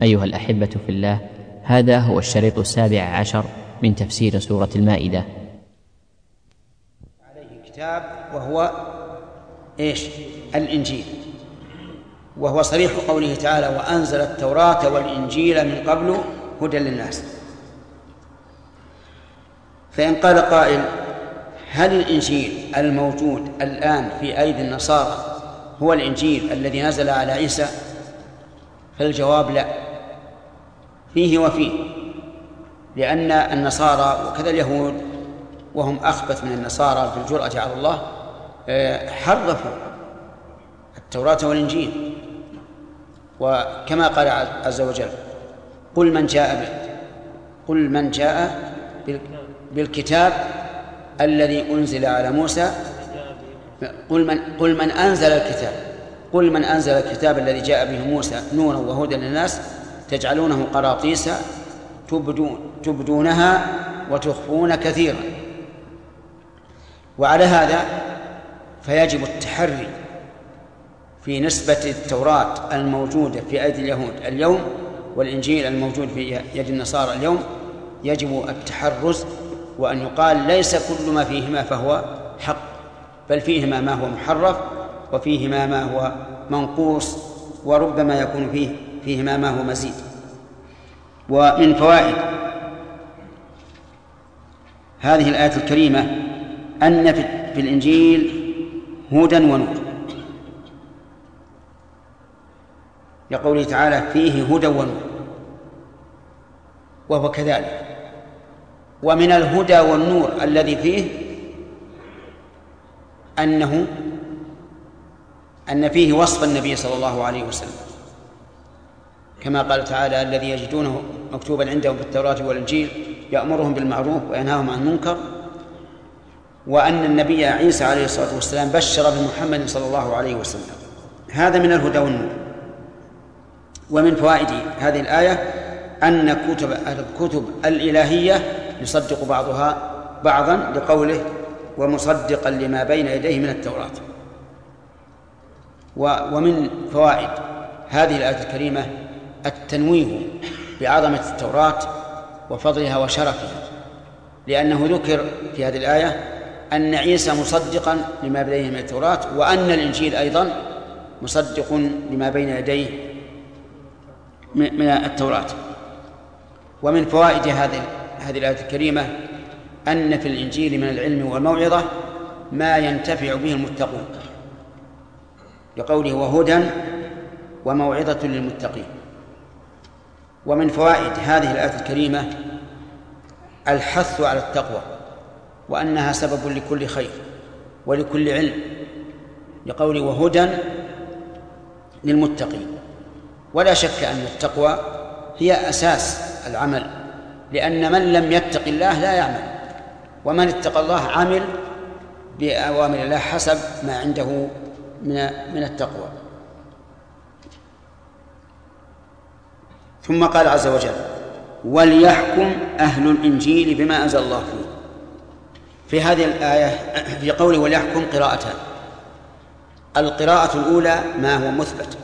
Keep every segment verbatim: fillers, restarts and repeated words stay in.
أيها الأحبة في الله، هذا هو الشريط السابع عشر من تفسير سورة المائدة. عليه كتاب وهو إيش؟ الإنجيل، وهو صريح قوله تعالى: وأنزل التوراة والإنجيل من قبل هدى للناس. فإن قال قائل: هل الإنجيل الموجود الآن في أيدي النصارى هو الإنجيل الذي نزل على عيسى؟ فالجواب لا، فيه وفيه، لأن النصارى وكذا اليهود وهم أخبث من النصارى في الجرأة على الله حرفوا التوراة والإنجيل. وكما قال عز وجل: قل من جاء قل من جاء بالكتاب الذي أنزل على موسى قل من قل من أنزل الكتاب قل من أنزل الكتاب الذي جاء به موسى نورا وهدى للناس تجعلونه قراطيس تبدون تبدونها وتخفون كثيرا. وعلى هذا فيجب التحري في نسبة التوراة الموجودة في أيدي اليهود اليوم والإنجيل الموجود في يد النصارى اليوم، يجب التحرز، وأن يقال ليس كل ما فيهما فهو حق، بل فيهما ما هو محرف، وفيهما ما هو منقوص، وربما يكون فيه فيهما ما هو مزيد. ومن فوائد هذه الآية الكريمة أن في الإنجيل هدى ونور، لقوله تعالى: فيه هدى ونور، وهو كذلك. ومن الهدى والنور الذي فيه أنه أن فيه وصف النبي صلى الله عليه وسلم، كما قال تعالى: الذي يجدونه مكتوبا عندهم في التوراة والإنجيل يأمرهم بالمعروف وينهاهم عن المنكر. وأن النبي عيسى عليه الصلاة والسلام بشر بمحمد صلى الله عليه وسلم. هذا من الهدى والنور. ومن فوائد هذه الآية أن كتب الكتب الإلهية يصدق بعضها بعضا، لقوله: ومصدقا لما بين يديه من التوراة. ومن فوائد هذه الآية الكريمة التنويه بعظمة التوراة وفضلها وشرفها، لأنه ذكر في هذه الآية أن عيسى مصدقا لما بين يديه من التوراة، وأن الإنجيل أيضا مصدق لما بين يديه من التوراة. ومن فوائد هذه هذه الآية الكريمة أن في الإنجيل من العلم والموعظة ما ينتفع به المتقون، لقوله: وهدى وموعظة للمتقين. ومن فوائد هذه الآية الكريمة الحث على التقوى، وأنها سبب لكل خير ولكل علم، لقوله: وهدى للمتقين. ولا شك أن التقوى هي أساس العمل، لأن من لم يتق الله لا يعمل، ومن اتقى الله عمل بأوامر الله حسب ما عنده من من التقوى. ثم قال عز وجل: وليحكم أهل الإنجيل بما أنزل الله فيه. في هذه الآية في قوله وليحكم قراءتان. القراءة الأولى ما هو مثبت،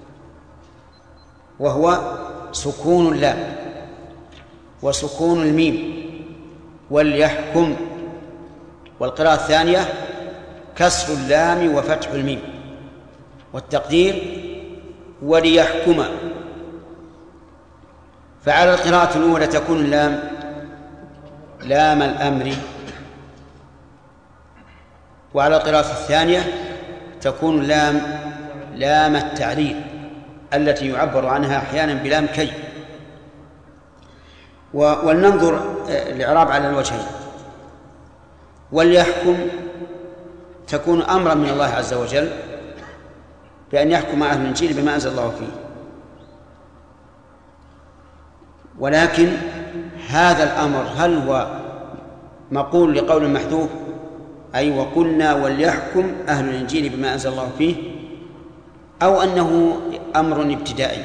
وهو سكون اللام وسكون الميم، وليحكم. والقراءة الثانية كسر اللام وفتح الميم، والتقدير وليحكم. فعلى القراءة الأولى تكون اللام لام الأمر، وعلى القراءة الثانية تكون اللام لام التعليل التي يعبر عنها أحيانا بلام كي. ولننظر الإعراب على الوجهين. وليحكم تكون أمرا من الله عز وجل بأن يحكم أهل الإنجيل بما أنزل الله فيه، ولكن هذا الأمر هل هو مقول لقول محذوف، أي وقلنا وليحكم أهل الإنجيل بما أنزل الله فيه، أو أنه أمر ابتدائي؟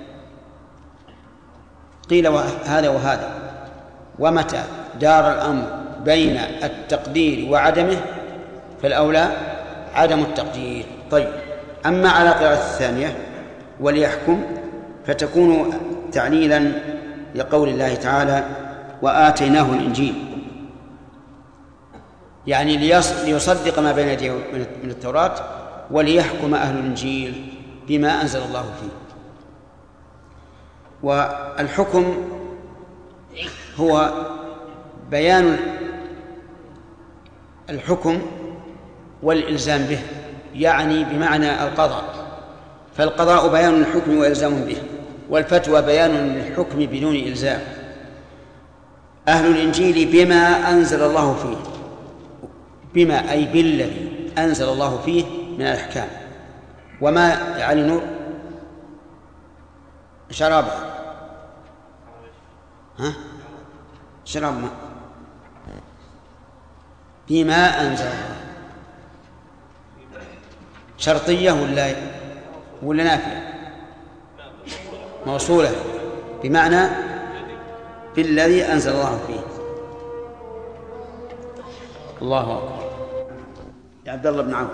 قيل هذا وهذا. ومتى دار الأمر بين التقدير وعدمه فالأولى عدم التقدير. طيب، أما على قراءة الثانية وليحكم فتكون تعليلا لقول الله تعالى وآتيناه الإنجيل، يعني ليصدق ما بين يديه من التوراة وليحكم أهل الإنجيل بما أنزل الله فيه. والحكم هو بيان الحكم والإلزام به، يعني بمعنى القضاء، فالقضاء بيان الحكم وإلزام به، والفتوى بيان للحكم بدون إلزام. أهل الإنجيل بما أنزل الله فيه، بما أي بالذي أنزل الله فيه من الأحكام. وما علي نور شرابه ها شراب ما بما أنزل الله شرطية ولا ولا نافية؟ موصولة بمعنى بالذي أنزل الله فيه. الله أكبر. يا عبد الله بن عوف.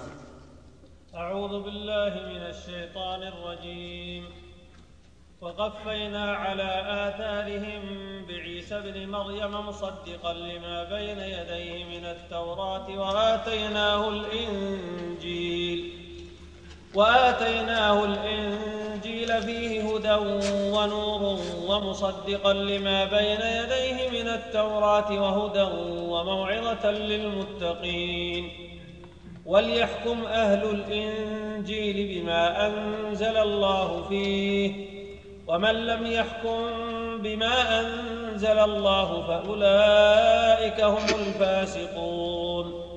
أعوذ بالله من الشيطان الرجيم. وقفينا على آثارهم بعيسى ابن مريم مصدقا لما بين يديه من التوراة وآتيناه الإنجيل وآتيناه الإنجيل فيه هدى ونور ومصدقا لما بين يديه من التوراة وهدى وموعظة للمتقين. وليحكم أهل الإنجيل بما أنزل الله فيه، ومن لم يحكم بما أنزل الله فأولئك هم الفاسقون.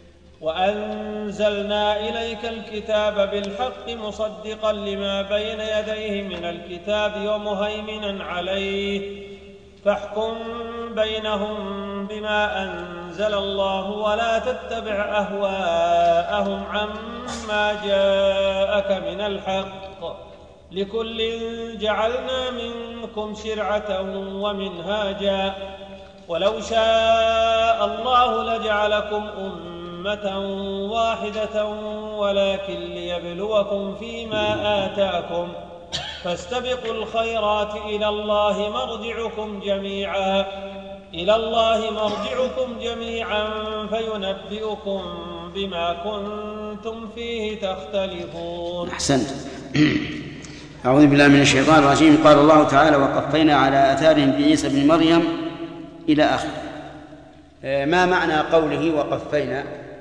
وأنزلنا إليك الكتاب بالحق مصدقا لما بين يديه من الكتاب ومهيمنا عليه، فاحكم بينهم بما أنزل الله ولا تتبع أهواءهم عما جاءك من الحق، لكل جعلنا منكم شرعة ومنهاجا، ولو شاء الله لجعلكم أمة واحدة ولكن ليبلوكم فيما آتاكم، فاستبقوا الخيرات إلى الله مرجعكم جميعا إلى الله مرجعكم جميعا فينبئكم بما كنتم فيه تختلفون. أحسنت. أعوذ بالله من الشيطان الرجيم. قال الله تعالى وقفينا على آثارهم بعيسى بن مريم إلى آخره. ما معنى قوله وقفينا؟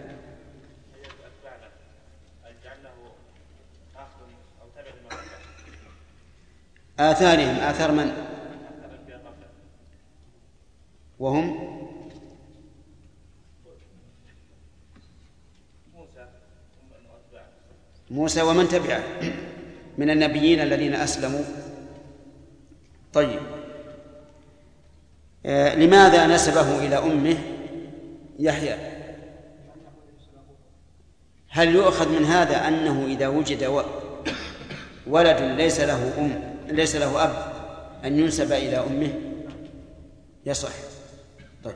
آثارهم آثار من؟ وهم موسى ومن تبعه من النبيين الذين أسلموا. طيب، آه لماذا نسبه إلى أمه يحيى؟ هل يؤخذ من هذا أنه إذا وجد ولد ليس له أم ليس له أب أن ينسب إلى أمه؟ يصح. طيب،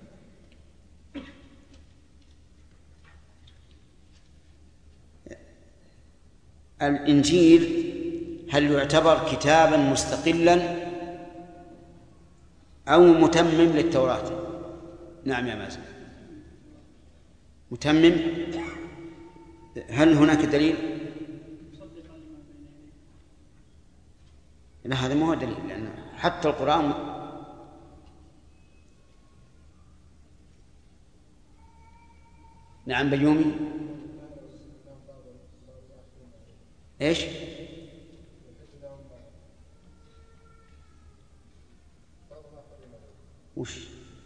الإنجيل هل يعتبر كتابا مستقلا أو متمم للتوراة؟ نعم يا مازن، متمم. هل هناك دليل؟ لا، هذا ما هو دليل، لأن حتى القرآن نعم. بيومي ايش؟ وش؟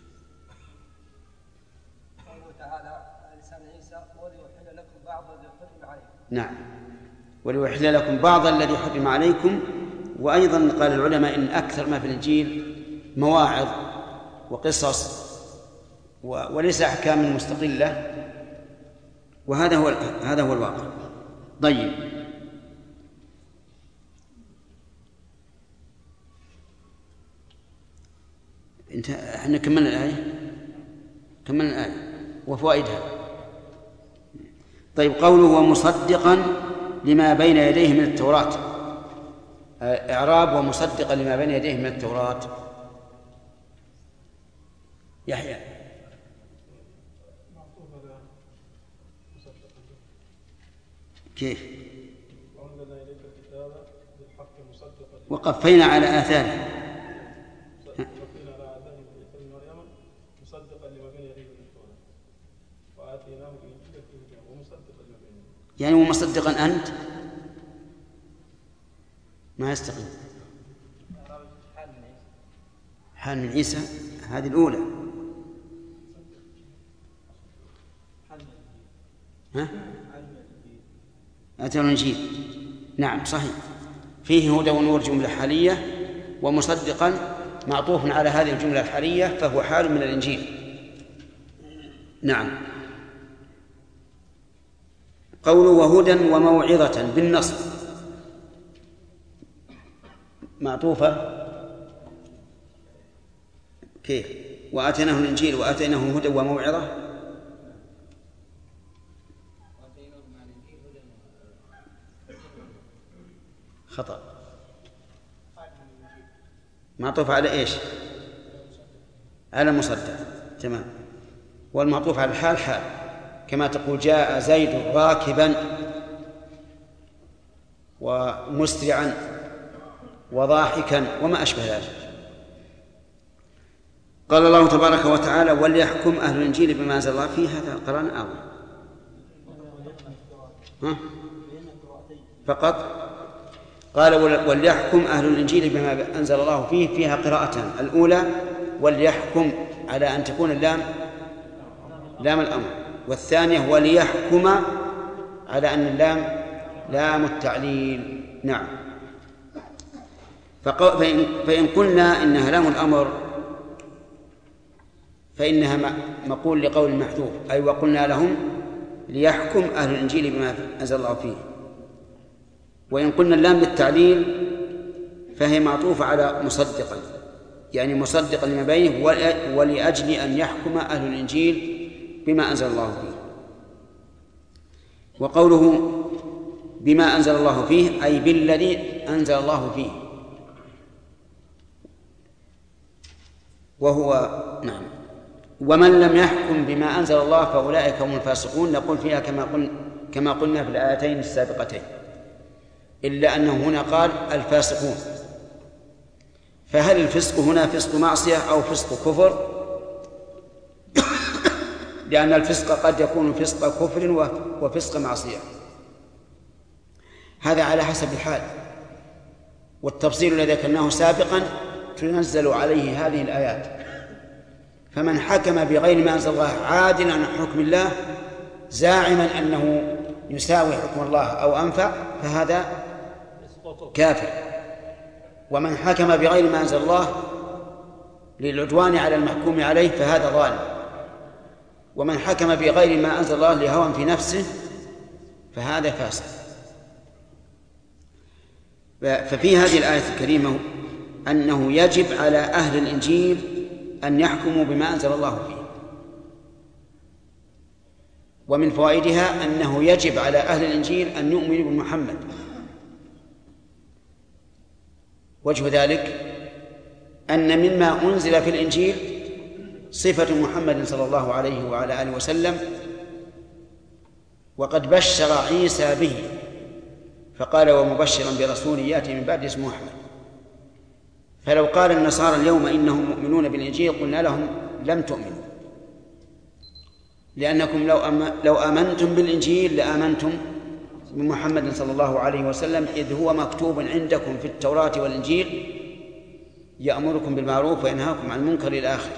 قوله تعالى على لسان عيسى وليحل لكم بعض الذي حرم عليكم. نعم، وليحل لكم بعض الذي حرم عليكم. وأيضا قال العلماء إن أكثر ما في الإنجيل مواعظ وقصص وليس أحكام مستقلة، وهذا هو هذا هو الواقع. طيب، انت احنا كملنا الآية كملنا الآية وفوائدها. طيب، قوله ومصدقا لما بين يديه من التوراة، إعراب ومصدقا لما بين يديه من التوراة. يحيى كيف؟ وقفينا على آثاره يعني ومصدقا أنت ما يستقيم. حال من عيسى هذه الأولى. ها؟ أتى الإنجيل نعم صحيح، فيه هدى ونور جملة حالية، ومصدقا معطوف على هذه الجملة الحالية فهو حال من الإنجيل. نعم. قوله وهدى وموعظة بالنصب معطوفة كيف؟ وآتيناه الإنجيل وآتيناه هدى وموعظة. خطأ. معطوف على إيش؟ على مصدق. تمام. والمعطوف على الحال حال، كما تقول جاء زيد راكبا ومسرعا وضاحكا وما أشبه ذلك. قال الله تبارك وتعالى وليحكم أهل الإنجيل بما أنزل الله فيه. هذا قرآن أول ها؟ فقط قال وليحكم أهل الإنجيل بما أنزل الله فيه، فيها قراءتان. الأولى وليحكم على أن تكون اللام لام الأمر، والثانية وليحكم على أن اللام لام التعليل. نعم. فإن, فإن قلنا إنها لام الأمر فإنها مقول لقول محذوف، أي وقلنا لهم ليحكم أهل الإنجيل بما أنزل الله فيه. وإن قلنا اللام للتعليل فهي معطوفة على مصدقا، يعني مصدقا لما بينه ولأجل أن يحكم أهل الإنجيل بما أنزل الله فيه. وقوله بما أنزل الله فيه أي بالذي أنزل الله فيه، وهو نعم. ومن لم يحكم بما أنزل الله فأولئك هم الفاسقون. نقول فيها كما قلنا كما قلنا في الآيتين السابقتين، إلا أنه هنا قال الفاسقون. فهل الفسق هنا فسق معصية أو فسق كفر؟ لأن الفسق قد يكون فسق كفر وفسق معصية، هذا على حسب الحال. والتفصيل الذي ذكرناه سابقا تنزل عليه هذه الآيات. فمن حكم بغير ما أنزل الله عادلا عن حكم الله زاعما أنه يساوي حكم الله أو أنفع فهذا كافر. ومن حكم بغير ما أنزل الله للعدوان على المحكوم عليه فهذا ظالم. ومن حكم بغير ما أنزل الله لهوى في نفسه فهذا فاسق. ففي هذه الآية الكريمة أنه يجب على أهل الإنجيل أن يحكموا بما أنزل الله فيه. ومن فوائدها أنه يجب على أهل الإنجيل أن يؤمنوا بمحمد. وجه ذلك أن مما أنزل في الإنجيل صفة محمد صلى الله عليه وعلى آله وسلم، وقد بشر عيسى به فقال ومبشرا برسول يأتي من بعد اسمه أحمد. فلو قال النصارى اليوم إنهم مؤمنون بالإنجيل قلنا لهم لم تؤمنوا، لأنكم لو لو آمنتم بالإنجيل لآمنتم بمحمد صلى الله عليه وسلم، إذ هو مكتوب عندكم في التوراة والإنجيل يأمركم بالمعروف وينهاكم عن المنكر إلى آخره.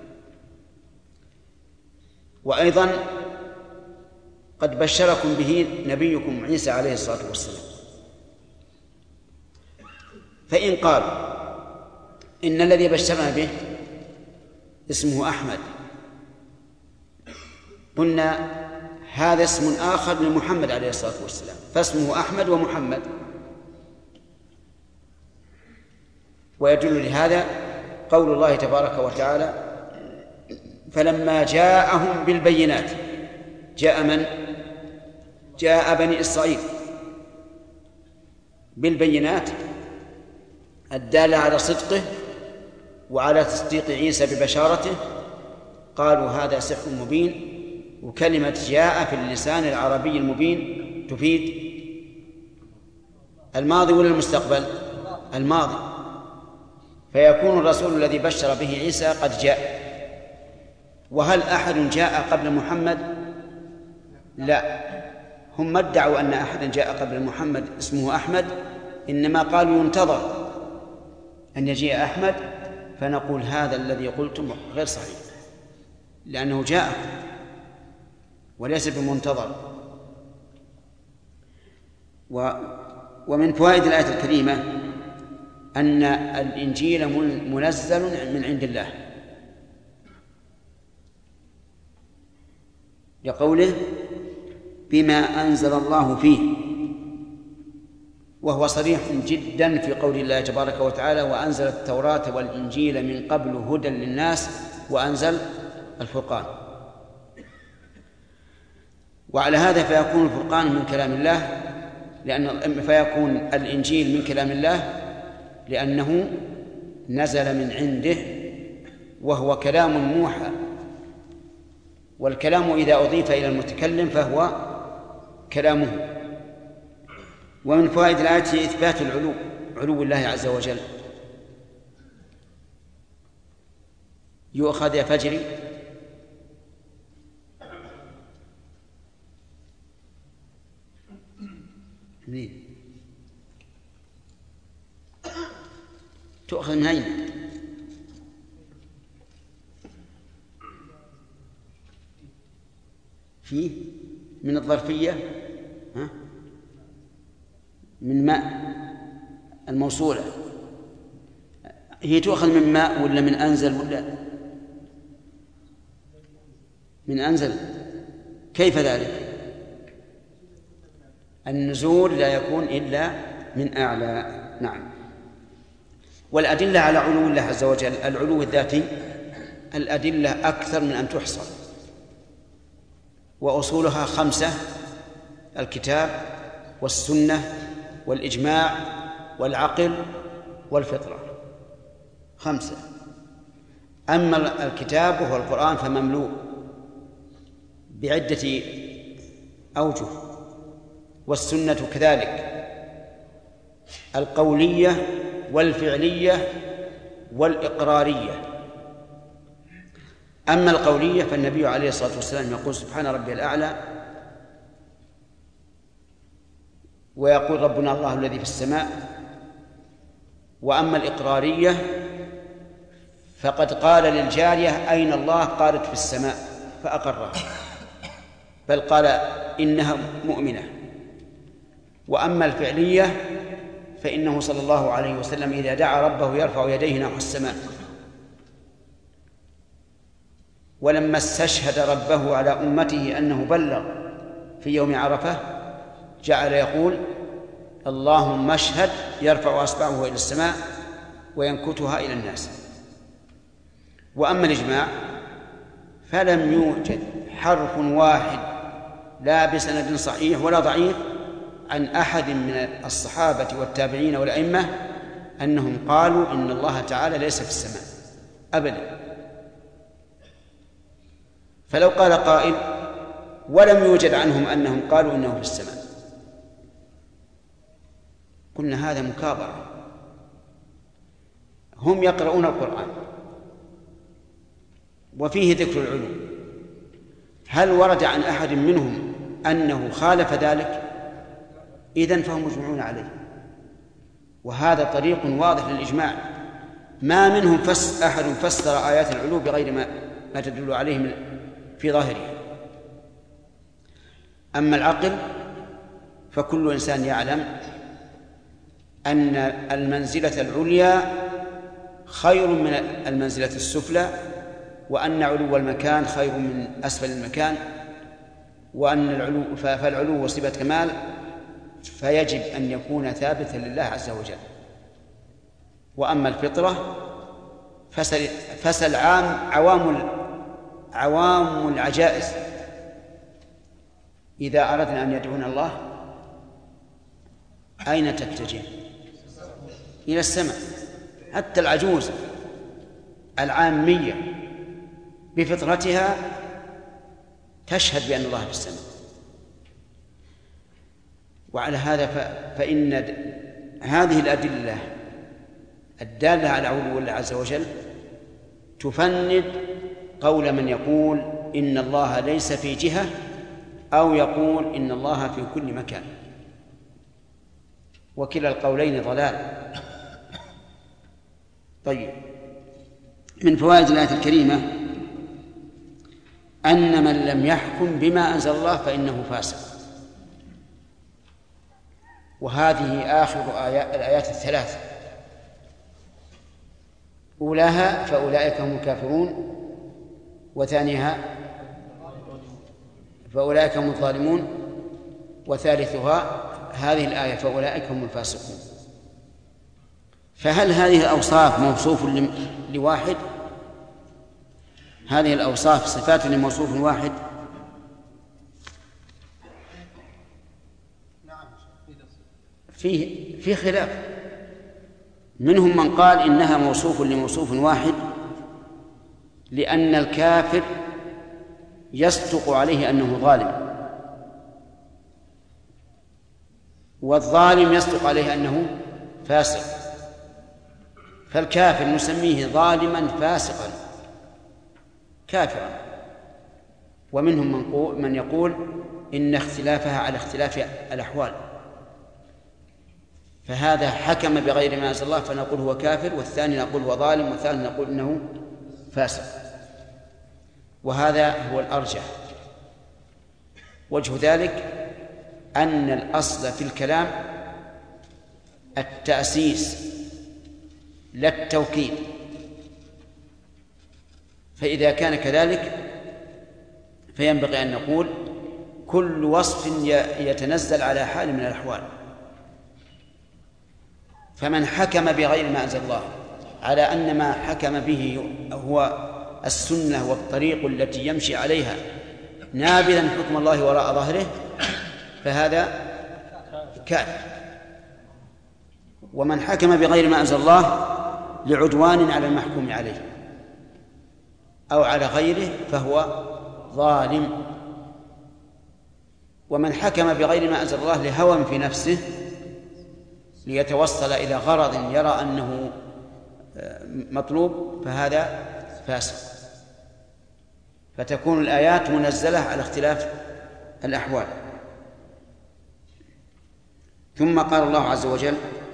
وأيضا قد بشركم به نبيكم عيسى عليه الصلاة والسلام. فإن قال إن الذي بشرنا به اسمه أحمد، قلنا هذا اسم آخر لمحمد عليه الصلاة والسلام، فاسمه أحمد ومحمد. ويدل لهذا قول الله تبارك وتعالى فلما جاءهم بالبينات. جاء من؟ جاء بني إسرائيل بالبينات الدالة على صدقه وعلى تصديق عيسى ببشارته، قالوا هذا سحر مبين. وكلمة جاء في اللسان العربي المبين تفيد الماضي ولا المستقبل؟ الماضي، فيكون الرسول الذي بشر به عيسى قد جاء. وهل أحد جاء قبل محمد؟ لا، هم ما ادعوا أن أحدا جاء قبل محمد اسمه أحمد، إنما قالوا ينتظر أن يجيء أحمد، فنقول هذا الذي قلتم غير صحيح، لأنه جاء وليس بمنتظر. و ومن فوائد الآية الكريمة أن الإنجيل منزل من عند الله، لقوله بما أنزل الله فيه، وهو صريح جدا في قول الله تبارك وتعالى وأنزل التوراة والإنجيل من قبل هدى للناس وأنزل الفرقان. وعلى هذا فيكون الفرقان من كلام الله، لأن فيكون الإنجيل من كلام الله لأنه نزل من عنده وهو كلام موحى، والكلام إذا أضيف إلى المتكلم فهو كلامه. ومن فوائد الآية إثبات العلو، علو الله عز وجل. يؤخذ يا فجري منين؟ تؤخذ من أين؟ فيه من الظرفية، ها؟ من ماء الموصولة. هي تؤخذ من ماء ولا من أنزل ولا من أنزل؟ كيف ذلك؟ النزول لا يكون إلا من أعلى. نعم. والأدلة على علو الله عز وجل، العلو الذاتي، الأدلة أكثر من أن تحصر، وأصولها خمسة: الكتاب والسنة والإجماع والعقل والفطرة، خمسة. أما الكتاب وهو القرآن فمملوء بعدة أوجه، والسنة كذلك، القولية والفعلية والإقرارية. أما القولية فالنبي عليه الصلاة والسلام يقول سبحان ربي الأعلى، ويقول ربنا الله الذي في السماء. وأما الإقرارية فقد قال للجارية أين الله؟ قالت في السماء فأقرها، بل قال إنها مؤمنة. وأما الفعلية فإنه صلى الله عليه وسلم إذا دعا ربه يرفع يديه نحو السماء، ولما استشهد ربه على أمته أنه بلغ في يوم عرفة جعل يقول اللهم اشهد، يرفع أصبعه إلى السماء وينكتها إلى الناس. وأما الإجماع فلم يوجد حرف واحد لا بسند صحيح ولا ضعيف عن أحد من الصحابة والتابعين والأئمة أنهم قالوا إن الله تعالى ليس في السماء أبدا. فلو قال قائل ولم يوجد عنهم أنهم قالوا إنه في السماء، قلنا هذا مكابرة. هم يقرؤون القرآن وفيه ذكر العلو، هل ورد عن أحد منهم أنه خالف ذلك؟ إذن فهم مجمعون عليه، وهذا طريق واضح للإجماع. ما منهم فس أحد فسر آيات العلو بغير ما, ما تدل عليه في ظاهره. أما العقل فكل إنسان يعلم أن المنزلة العليا خير من المنزلة السفلى، وأن علو المكان خير من أسفل المكان، وأن العلو فالعلو صفة كمال، فيجب أن يكون ثابتا لله عز وجل. وأما الفطرة فسل, فسل عام عوام عوام العجائز إذا أردنا أن يدعون الله أين تتجه؟ إلى السماء. حتى العجوز العامية بفطرتها تشهد بأن الله في السماء. وعلى هذا فإن هذه الأدلة الدالة على علو الله عز وجل تفند قول من يقول إن الله ليس في جهة أو يقول إن الله في كل مكان، وكلا القولين ضلال. طيب، من فوائد الآية الكريمة أن من لم يحكم بما أنزل الله فإنه فاسق، وهذه آخر آيات الآيات الثلاث، أولاها فأولئك هم الكافرون، وثانيها فأولئك هم الظالمون، وثالثها هذه الآية فأولئك هم الفاسقون. فهل هذه الأوصاف موصوف لواحد؟ هذه الأوصاف صفات لموصوف واحد؟ فيه في خلاف، منهم من قال إنها موصوف لموصوف واحد لأن الكافر يصدق عليه أنه ظالم، والظالم يصدق عليه أنه فاسق، فالكافر نسميه ظالما فاسقا كافرا. ومنهم من يقول إن اختلافها على اختلاف الأحوال، فهذا حكم بغير ما أنزل الله فنقول هو كافر، والثاني نقول هو ظالم، والثالث نقول إنه فاسق، وهذا هو الأرجح. وجه ذلك أن الأصل في الكلام التأسيس لا التوكيد، فإذا كان كذلك فينبغي أن نقول كل وصف يتنزل على حال من الأحوال. فمن حكم بغير ما أنزل الله على أن ما حكم به هو السنة والطريق التي يمشي عليها نابذا حكم الله وراء ظهره فهذا كافر. ومن حكم بغير ما أنزل الله لعدوان على المحكوم عليه أو على غيره فهو ظالم. ومن حكم بغير ما أنزل الله لهوى في نفسه ليتوصل إلى غرض يرى أنه مطلوب فهذا فاسق. فتكون الآيات منزلة على اختلاف الأحوال. ثم قال الله عز وجل: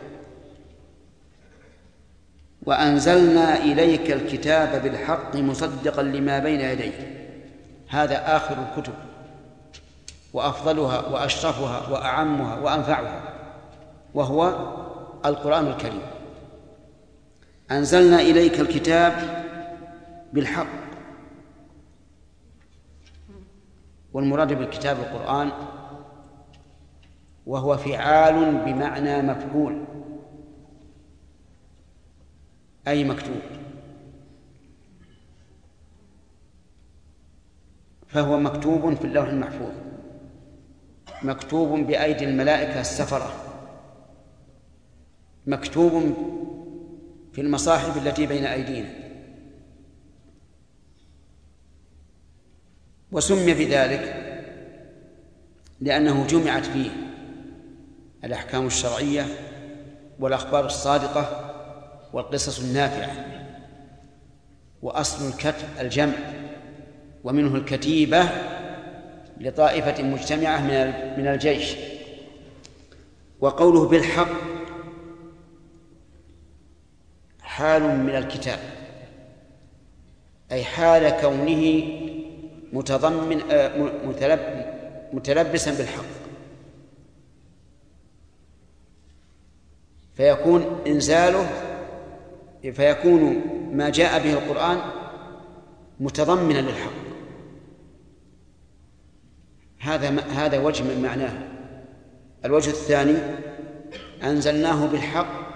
وأنزلنا إليك الكتاب بالحق مصدقا لما بين يديه. هذا آخر الكتب وأفضلها وأشرفها وأعمها وأنفعها، وهو القرآن الكريم. أنزلنا إليك الكتاب بالحق، والمراد بالكتاب القرآن، وهو فعال بمعنى مفعول أي مكتوب، فهو مكتوب في اللوح المحفوظ، مكتوب بأيدي الملائكة السفرة، مكتوب في المصاحف التي بين أيدينا. وسمي بذلك لأنه جمعت فيه الأحكام الشرعية والأخبار الصادقة والقصص النافعة. وأصل الكتب الجمع، ومنه الكتيبة لطائفة مجتمعة من الجيش. وقوله بالحق حال من الكتاب، أي حال كونه متضمن متلبسا بالحق، فيكون إنزاله فيكون ما جاء به القرآن متضمنا للحق. هذا هذا وجه من معناه. الوجه الثاني: أنزلناه بالحق،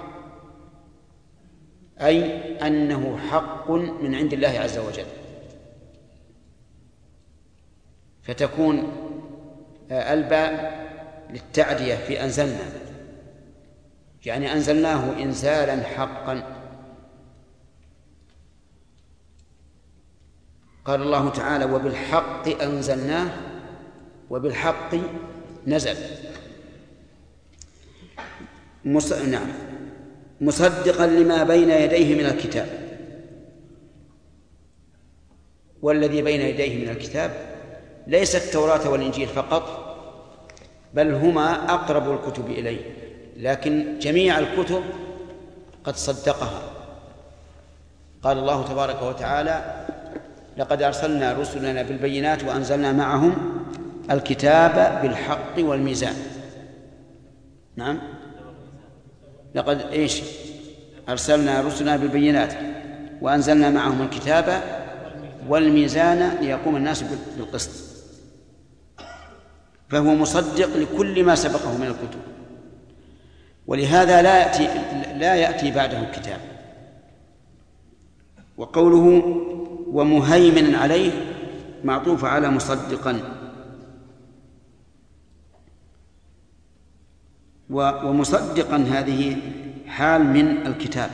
أي أنه حق من عند الله عز وجل، فتكون الباء للتعدية في أنزلنا، يعني أنزلناه إنزالا حقا قال الله تعالى: وبالحق أنزلناه وبالحق نزل. مص... نعم مصدقا لما بين يديه من الكتاب. والذي بين يديه من الكتاب ليس التوراة والإنجيل فقط، بل هما أقرب الكتب إليه، لكن جميع الكتب قد صدقها. قال الله تبارك وتعالى: لقد أرسلنا رسلنا بالبينات وأنزلنا معهم الكتاب بالحق والميزان. نعم لقد إيش أرسلنا رسلنا بالبينات وأنزلنا معهم الكتاب والميزان ليقوم الناس بالقسط. فهو مصدق لكل ما سبقه من الكتب، ولهذا لا يأتي لا يأتي بعده الكتاب. وقوله ومهيمن عليه معطوف على مصدقا، ومصدقا هذه حال من الكتاب،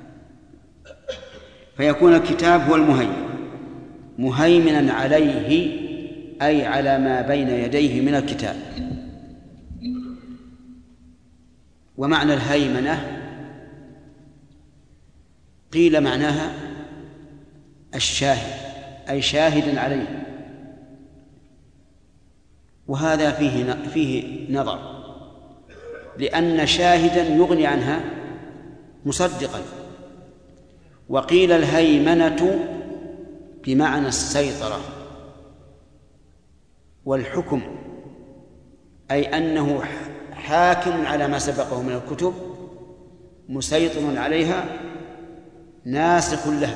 فيكون الكتاب هو المهيمن، مهيمنا عليه أي على ما بين يديه من الكتاب. ومعنى الهيمنة قيل معناها الشاهد، أي شاهد عليه، وهذا فيه فيه نظر، لأن شاهدا يغني عنها مصدقا. وقيل الهيمنة بمعنى السيطرة والحكم، أي أنه حاكم على ما سبقه من الكتب، مسيطر عليها، ناسخ لها.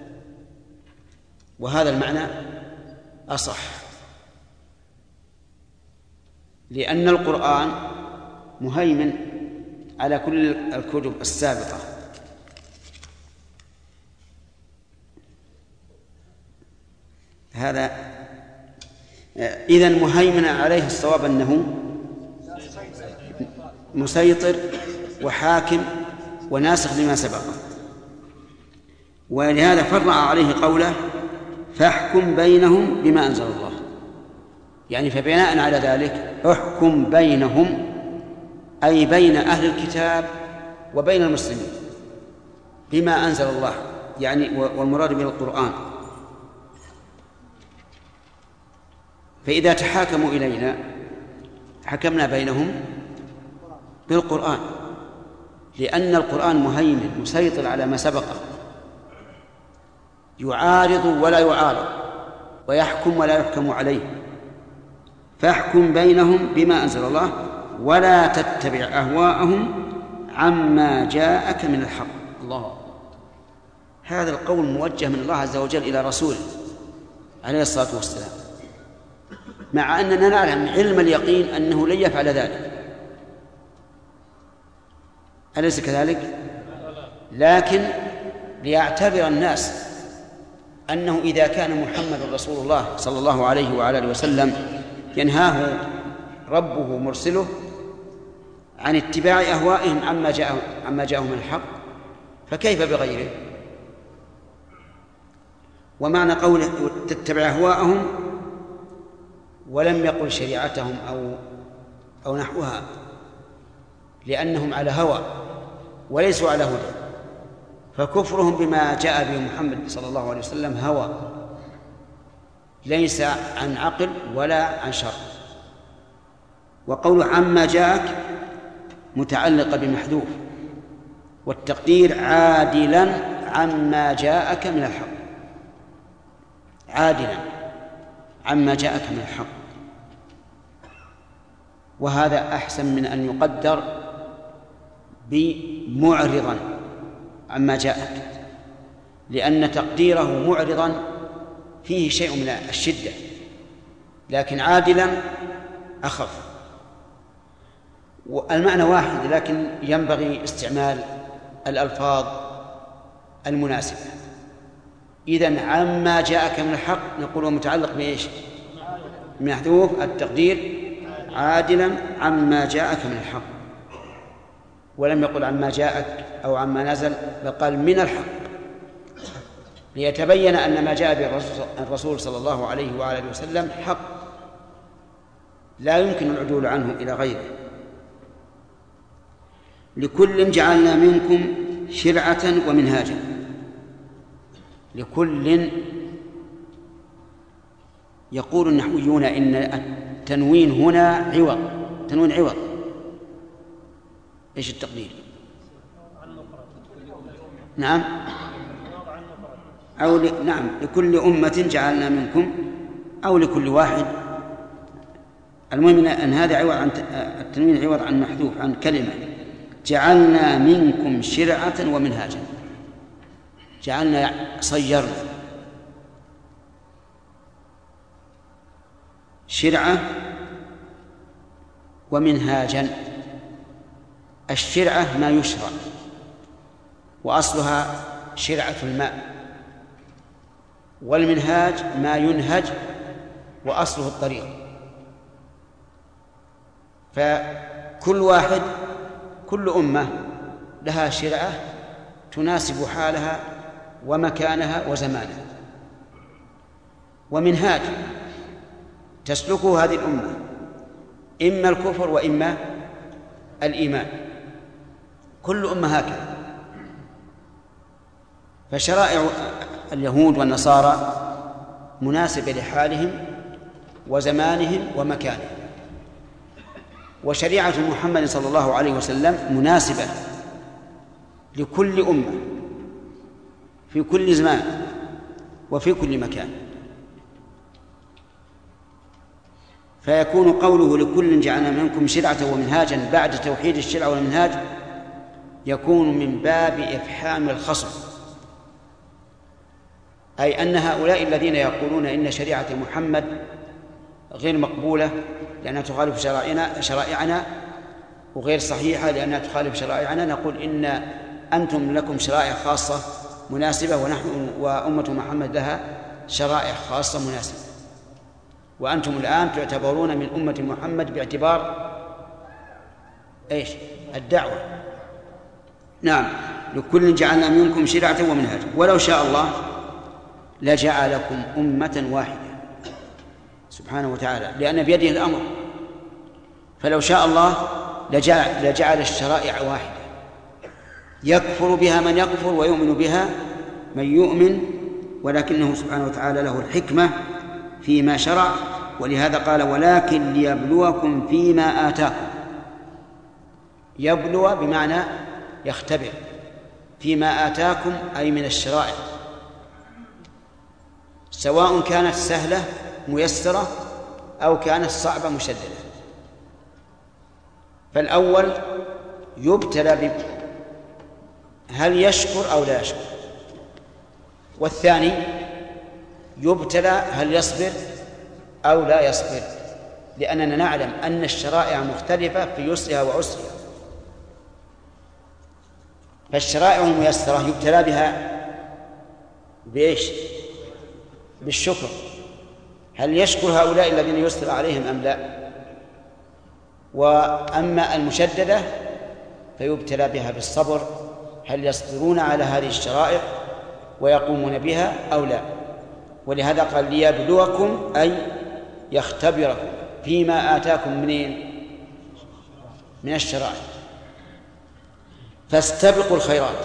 وهذا المعنى أصح، لأن القرآن مهيمن على كل الكتب السابقة. هذا إذن مهيمن عليه الصواب أنه مسيطر وحاكم وناسخ لما سبقه. ولهذا فرع عليه قوله: فاحكم بينهم بما أنزل الله، يعني فبناء على ذلك احكم بينهم، أي بين أهل الكتاب وبين المسلمين بما أنزل الله، يعني والمراد بالقرآن. فإذا تحاكموا إلينا حكمنا بينهم بالقرآن، لأن القرآن مهيمن مسيطر على ما سبقه، يعارض ولا يعارض، ويحكم ولا يحكم عليه. فاحكم بينهم بما أنزل الله ولا تتبع أهواءهم عما جاءك من الحق. الله، هذا القول موجه من الله عز وجل إلى رسوله عليه الصلاة والسلام، مع أننا نعلم علم اليقين أنه لن يفعل ذلك، أليس كذلك؟ لكن ليعتبر الناس أنه إذا كان محمد رسول الله صلى الله عليه وعلى آله وسلم ينهاه ربه مرسله عن اتباع أهوائهم عما جاءهم عما جاءهم من الحق، فكيف بغيره؟ ومعنى قوله تتبع أهواءهم ولم يقل شريعتهم أو أو نحوها، لأنهم على هوى وليسوا على هدى، فكفرهم بما جاء به محمد صلى الله عليه وسلم هوى، ليس عن عقل ولا عن شرع. وقول عما جاءك متعلقة بمحذوف، والتقدير عادلا عما جاءك من الحق، عادلا عما جاءك من الحق. وهذا أحسن من أن يقدر بمعرضا عما جاءك، لأن تقديره معرضا فيه شيء من الشدة، لكن عادلا أخف. والمعنى واحد، لكن ينبغي استعمال الألفاظ المناسبة. إذن عما جاءك من الحق نقول متعلق بإيش؟ محذوف التقدير عادلا عما جاءك من الحق، ولم يقل عما جاءك أو عما نزل، بل قال من الحق. ليتبين أن ما جاء به الرسول صلى الله عليه وآله وسلم حق لا يمكن العدول عنه إلى غيره. لكل جعلنا منكم شرعة ومنهاجا. لكل، يقول النحويون إن التنوين هنا عوض، تنوين عوض. إيش التقدير؟ نعم أو ل... نعم لكل أمة جعلنا منكم، أو لكل واحد. المهم أن هذا عوض عن التنوين، عوض عن محذوف عن كلمة جعلنا منكم شرعة ومنهاجا. جعلنا صيرنا شرعة ومنهاجا. الشرعة ما يشرع، وأصلها شرعة الماء، والمنهاج ما ينهج وأصله الطريق. فكل واحد، كل أمة لها شرعة تناسب حالها ومكانها وزمانها، ومنهاج تسلكه هذه الأمة، إما الكفر وإما الإيمان. كل أمة هكذا. فشرائع اليهود والنصارى مناسبة لحالهم وزمانهم ومكانهم، وشريعة محمد صلى الله عليه وسلم مناسبة لكل أمة في كل زمان وفي كل مكان. فيكون قوله لكل جعلنا منكم شرعة ومنهاجا بعد توحيد الشرع والمنهاج يكون من باب إفحام الخصم، أي أن هؤلاء الذين يقولون إن شريعة محمد غير مقبولة لأنها تخالف شرائعنا شرائعنا وغير صحيحة لأنها تخالف شرائعنا، نقول إن أنتم لكم شرائع خاصة مناسبة، ونحن وأمة محمد لها شرائع خاصة مناسبة، وأنتم الآن تعتبرون من أمة محمد باعتبار إيش؟ الدعوة. نعم لكل جعلنا منكم شرعة ومنهاجا ولو شاء الله لجعلكم أمة واحدة سبحانه وتعالى، لأن بيده الأمر. فلو شاء الله لجعل, لجعل الشرائع واحدة يكفر بها من يكفر ويؤمن بها من يؤمن، ولكنه سبحانه وتعالى له الحكمة فيما شرع. ولهذا قال ولكن ليبلوكم فيما آتاكم. يبلو بمعنى يختبر، فيما آتاكم أي من الشرائع، سواء كانت سهلة ميسرة أو كانت صعبة مشددة. فالأول يبتلى ب هل يشكر أو لا يشكر، والثاني يبتلى هل يصبر أو لا يصبر، لأننا نعلم أن الشرائع مختلفة في يسرها وعسرها. فالشرائع الميسرة يبتلى بها بإيش؟ بالشكر، هل يشكر هؤلاء الذين يسر عليهم أم لا؟ وأما المشددة فيبتلى بها بالصبر، هل يصبرون على هذه الشرائع ويقومون بها أو لا؟ ولهذا قال ليبلوكم أي يختبركم فيما آتاكم منين؟ من الشرائع. فاستبقوا الخيرات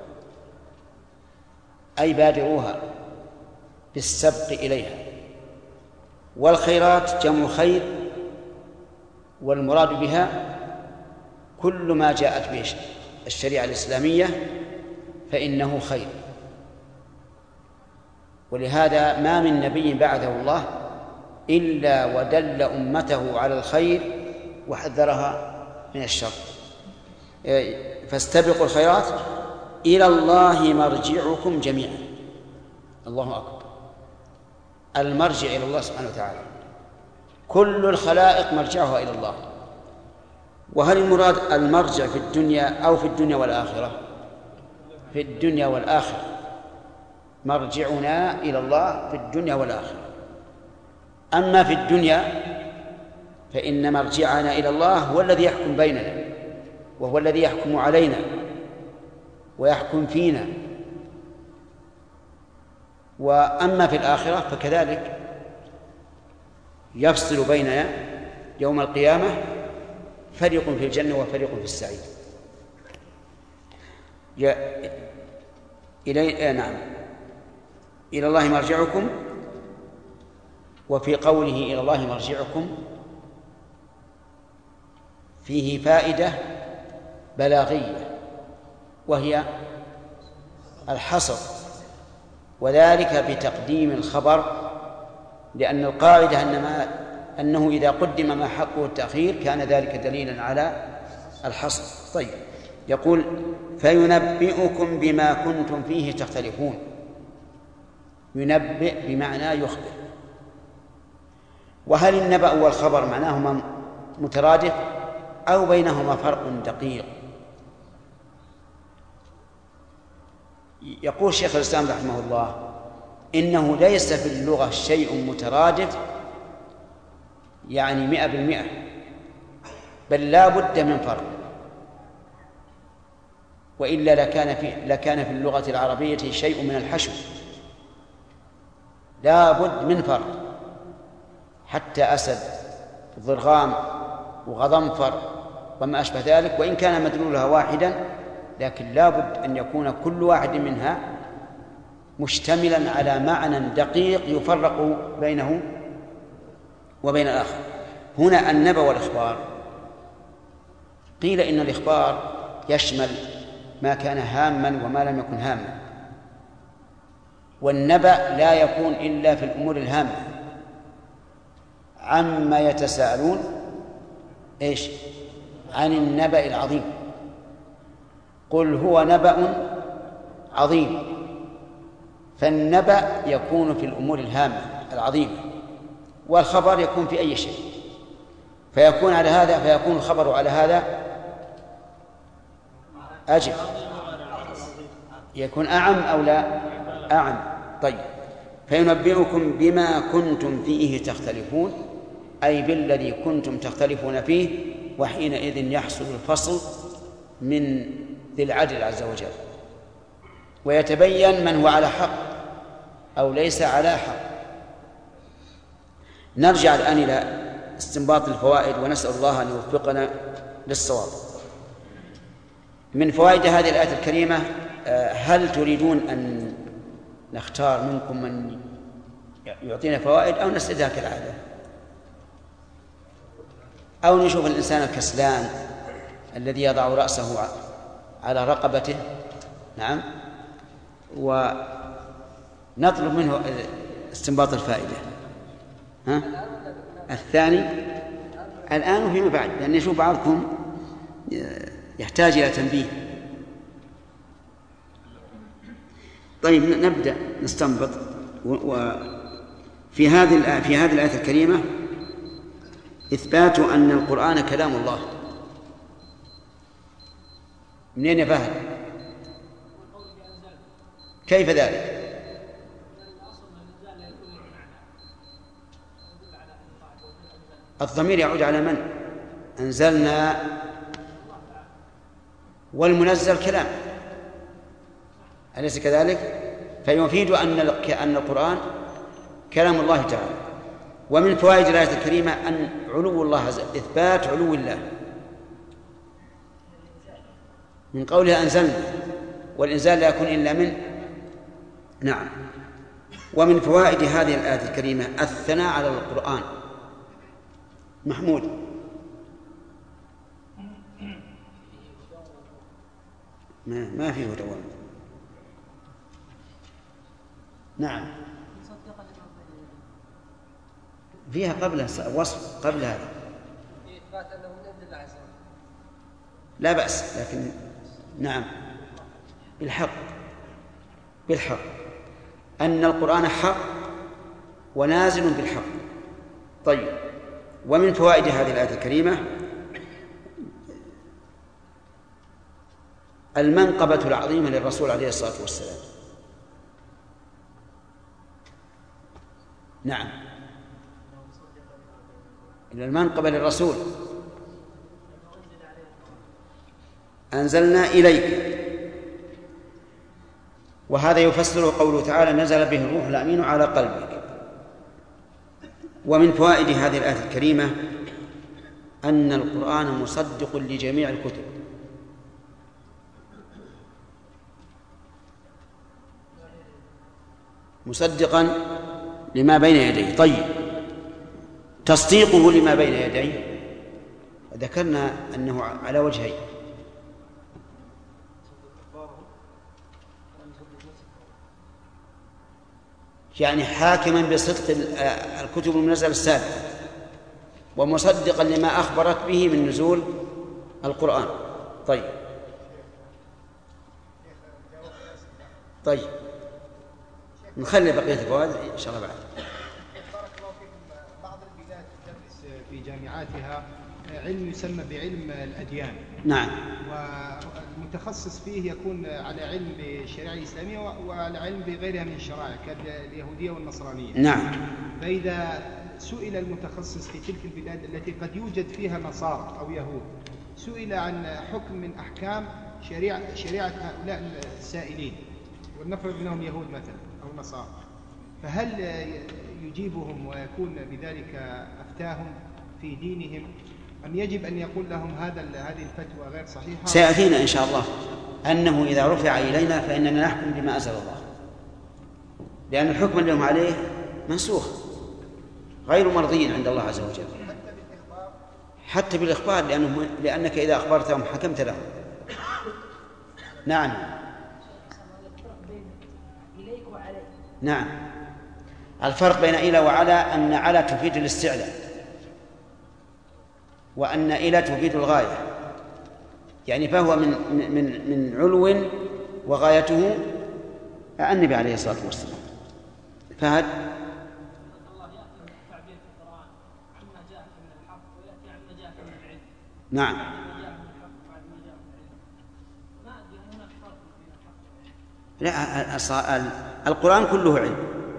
أي بادروها بالسبق إليها. والخيرات جمع خير، والمراد بها كل ما جاءت به الشريعة الإسلامية فإنه خير. ولهذا ما من نبي بعده الله إلا ودل أمته على الخير وحذرها من الشر. فاستبقوا الخيرات إلى الله مرجعكم جميعا. الله أكبر، المرجع إلى الله سبحانه وتعالى، كل الخلائق مرجعها إلى الله. وهل المراد المرجع في الدنيا أو في الدنيا والآخرة؟ في الدنيا والآخرة، مرجعنا إلى الله في الدنيا والآخرة. أما في الدنيا فإن مرجعنا إلى الله هو الذي يحكم بيننا، وهو الذي يحكم علينا ويحكم فينا. وأما في الآخرة فكذلك يفصل بين يوم القيامة فريق في الجنة وفريق في السعير. إلي... نعم إلى الله مرجعكم، وفي قوله إلى الله مرجعكم فيه فائدة بلاغية وهي الحصر، وذلك بتقديم الخبر، لأن القاعدة أنما أنه إذا قدم ما حقه التأخير كان ذلك دليلا على الحصر. طيب، يقول فينبئكم بما كنتم فيه تختلفون. ينبئ بمعنى يخبر. وهل النبأ والخبر معناهما مترادف أو بينهما فرق دقيق؟ يقول شيخ الإسلام رحمه الله إنه ليس في اللغة شيء مترادف يعني مئة بالمئة، بل لا بد من فرق، وإلا لكان في, لكان في اللغة العربية شيء من الحشو. لا بد من فرق، حتى أسد ضرغام وغضنفر وما أشبه ذلك، وإن كان مدلولها واحدا لكن لا بد أن يكون كل واحد منها مشتملا على معنى دقيق يفرق بينه وبين الآخر. هنا النبأ والإخبار قيل إن الإخبار يشمل ما كان هاما وما لم يكن هاما، والنبأ لا يكون إلا في الأمور الهامة. عما يتساءلون إيش؟ عن النبأ العظيم. قل هو نبأ عظيم. فالنبأ يكون في الأمور الهامة العظيمة، والخبر يكون في أي شيء، فيكون على هذا فيكون الخبر على هذا أجب، يكون أعم أو لا أعم. طيب، فينبئكم بما كنتم فيه تختلفون، أي بالذي كنتم تختلفون فيه، وحينئذ يحصل الفصل من ذي العدل عز وجل، ويتبين من هو على حق أو ليس على حق. نرجع الآن إلى استنباط الفوائد، ونسأل الله أن يوفقنا للصواب. من فوائد هذه الآية الكريمة، هل تريدون أن نختار منكم من يعطينا فوائد أو نسردها كالعادة، أو نشوف الإنسان الكسلان الذي يضع رأسه على رقبته، نعم، ونطلب منه استنباط الفائدة؟ ها؟ الثاني الآن وفيما بعد، لأن يشوف بعضكم يحتاج إلى تنبيه. طيب، نبدأ نستنبط. وفي هذه في هذه الآية الكريمة إثبات أن القرآن كلام الله. منين يا فهد؟ كيف ذلك؟ الضمير يعود على من؟ أنزلنا، والمنزل كلام، أليس كذلك؟ فيفيد أن أن القرآن كلام الله تعالى. ومن فوائد الآية الكريمة أن علو الله، إثبات علو الله من قولها أنزلنا، والإنزال لا يكون إلا من نعم. ومن فوائد هذه الآية الكريمة الثناء على القرآن. محمود، ما ما فيه دوام. نعم، فيها قبل وصف قبل هذا لا بأس، لكن نعم بالحق بالحق أن القرآن حق ونازل بالحق. طيب، ومن فوائد هذه الآية الكريمة المنقبة العظيمة للرسول عليه الصلاة والسلام. نعم، المنقبة للرسول. أنزلنا إليك، وهذا يفسر قوله تعالى نزل به الروح الأمين على قلبك. ومن فوائد هذه الآية الكريمة أن القرآن مصدق لجميع الكتب، مصدقا لما بين يديه. طيب، تصديقه لما بين يديه ذكرنا أنه على وجهين، يعني حاكما بصدق الكتب المنزلة السابقة ومصدقا لما أخبرت به من نزول القرآن. طيب طيب نخلي بقية الفوائد إن شاء الله بعد. بارك الله فيكم. بعض البلاد تدرس في جامعاتها علم يسمى بعلم الأديان. نعم. والمتخصص فيه يكون على علم بالشريعة الإسلامية وعلى علم بغيرها من الشرائع كاليهودية والنصرانية. نعم. فإذا سئل المتخصص في تلك البلاد التي قد يوجد فيها نصارى أو يهود، سئل عن حكم من أحكام شريعة شريعة هؤلاء السائلين، ولنفرض منهم يهود مثلا أو نصارى، فهل يجيبهم ويكون بذلك أفتاهم في دينهم، أم يجب أن يقول لهم هذا هذه الفتوى غير صحيحة؟ سيأتينا إن شاء الله أنه إذا رفع إلينا فإننا نحكم بما أنزل الله، لأن الحكم اللي هم عليه منسوخ غير مرضي عند الله عز وجل. حتى بالإخبار، لأنه لأنك إذا أخبرتهم حكمت لهم. نعم. نعم. الفرق بين إلى وعلى أن على تفيد الاستعلاء، وأن إلى تفيد الغاية، يعني فهو من من من علو وغايته النبي عليه الصلاة والسلام. فهد نعم. لا، القرآن كله علم.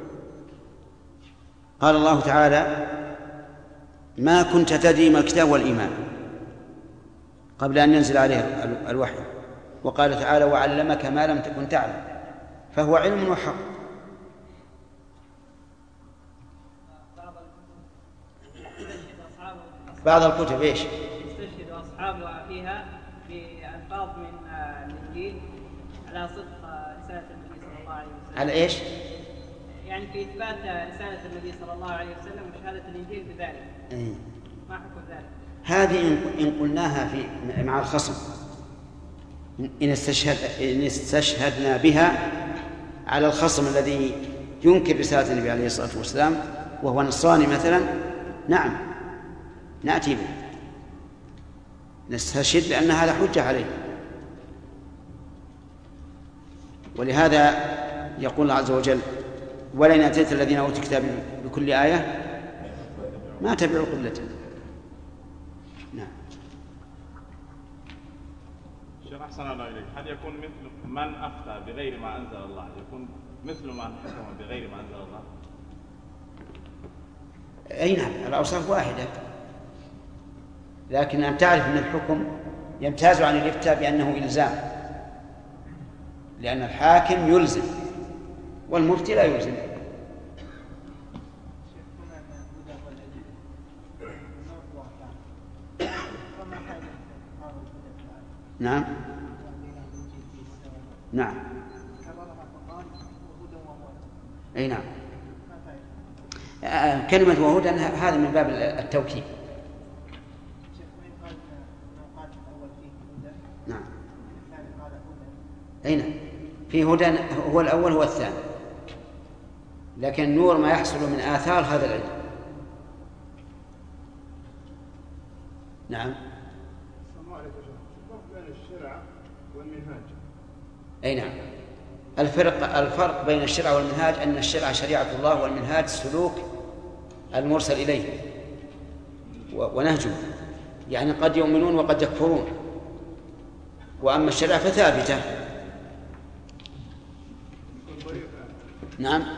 قال الله تعالى ما كنت تدري ما الكتاب والإيمان قبل أن ينزل عليه الوحي، وقال تعالى وعلمك ما لم تكن تعلم، فهو علم وحق. بعض الكتب ايش؟ يستشهد أصحابها فيها بألفاظ من الإنجيل على صدق رسالة النبي صلى الله عليه وسلم. على ايش؟ يعني في إثبات رسالة النبي صلى الله عليه وسلم وشهادة الإنجيل بذلك. أيه. ما حكم ذلك؟ هذه إن قلناها في مع الخصم، إن استشهد إن استشهدنا بها على الخصم الذي ينكر رسالة النبي عليه الصلاة والسلام وهو نصراني مثلا، نعم نأتي به، نستشهد بأن هذا حجة عليه. ولهذا يقول الله عز وجل ولئن أتيت الذين أوتوا الكتاب بكل آية ما تبعوا قبلته. نعم. شيخ أحسن الله إليك، هل يكون مثل من أفتى بغير ما أنزل الله يكون مثل من حكم بغير ما أنزل الله؟ أي نعم، الأوصاف واحدة، لكن أن تعرف أن الحكم يمتاز عن الإفتاء بأنه إلزام، لأن الحاكم يلزم والمفتي لا يلزم. نعم نعم أي نعم. آه كلمة وهدى هذا من باب التوكيد. نعم أي نعم، في هدى هو الأول هو الثاني، لكن النور ما يحصل من آثار هذا العلم. نعم. أي نعم. الفرق الفرق بين الشرع والمنهاج أن الشرع شريعة الله والمنهاج سلوك المرسل إليه ونهجه، يعني قد يؤمنون وقد يكفرون، وأما الشرع فثابتة. نعم.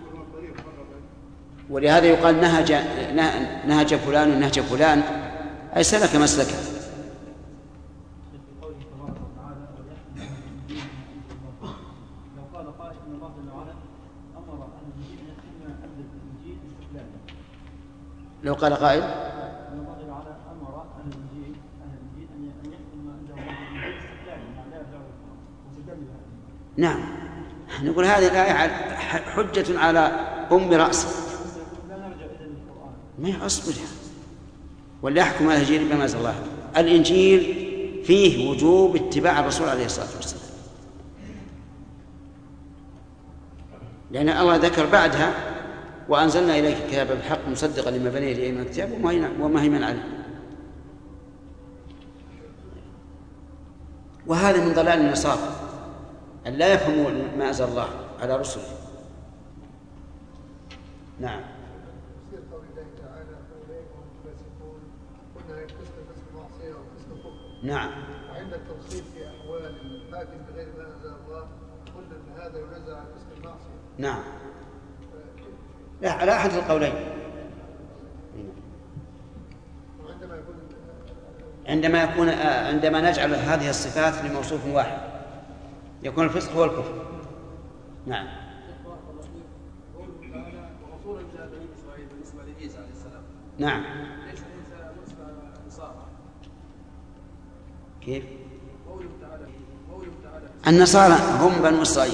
ولهذا يقال نهج نهج فلان ونهج فلان أي سلك مسلكه. لو قال أن الله جل وعلا أمر أن الإنجيل أن يحكم أهل الإنجيل استقلالا. لو قال قائل أن الله جل وعلا أمر أهل الإنجيل أهل الإنجيل أن يحكم ما أنزل الله الإنجيل استقلالا مع لا يرجعوا واستدلوا بهذا. نعم، نقول هذه الآية حجة على أم رأسه. لا نرجع إلى القرآن. ما يعصبها. وليحكم أهل الإنجيل بما أنزل الله. الإنجيل فيه وجوب اتباع الرسول عليه الصلاة والسلام، لأن الله ذكر بعدها وأنزلنا إليك الكتاب بالحق مصدقا لما بين يديه من الكتاب ومهيمنا عليه. وهذا من ضلال النصارى أن لا يفهموا ما أنزل الله على رسله. نعم. نعم. وعند التوصيف في أحوال الحاكم بغير ما أنزل الله قلنا أن هذا ينزل على قسم المعصية. نعم. لا، على أحد القولين. وعندما يكون عندما يكون عندما نجعل هذه الصفات لموصوف واحد يكون الفسق هو الكفر. نعم. ورسولا جاء بني إسرائيل بالنسبة لعيسى عليه السلام. نعم. ليس عيسى بالنسبة للنصارى. كيف؟ قوله تعالى قوله تعالى النصارى هم بنو إسرائيل.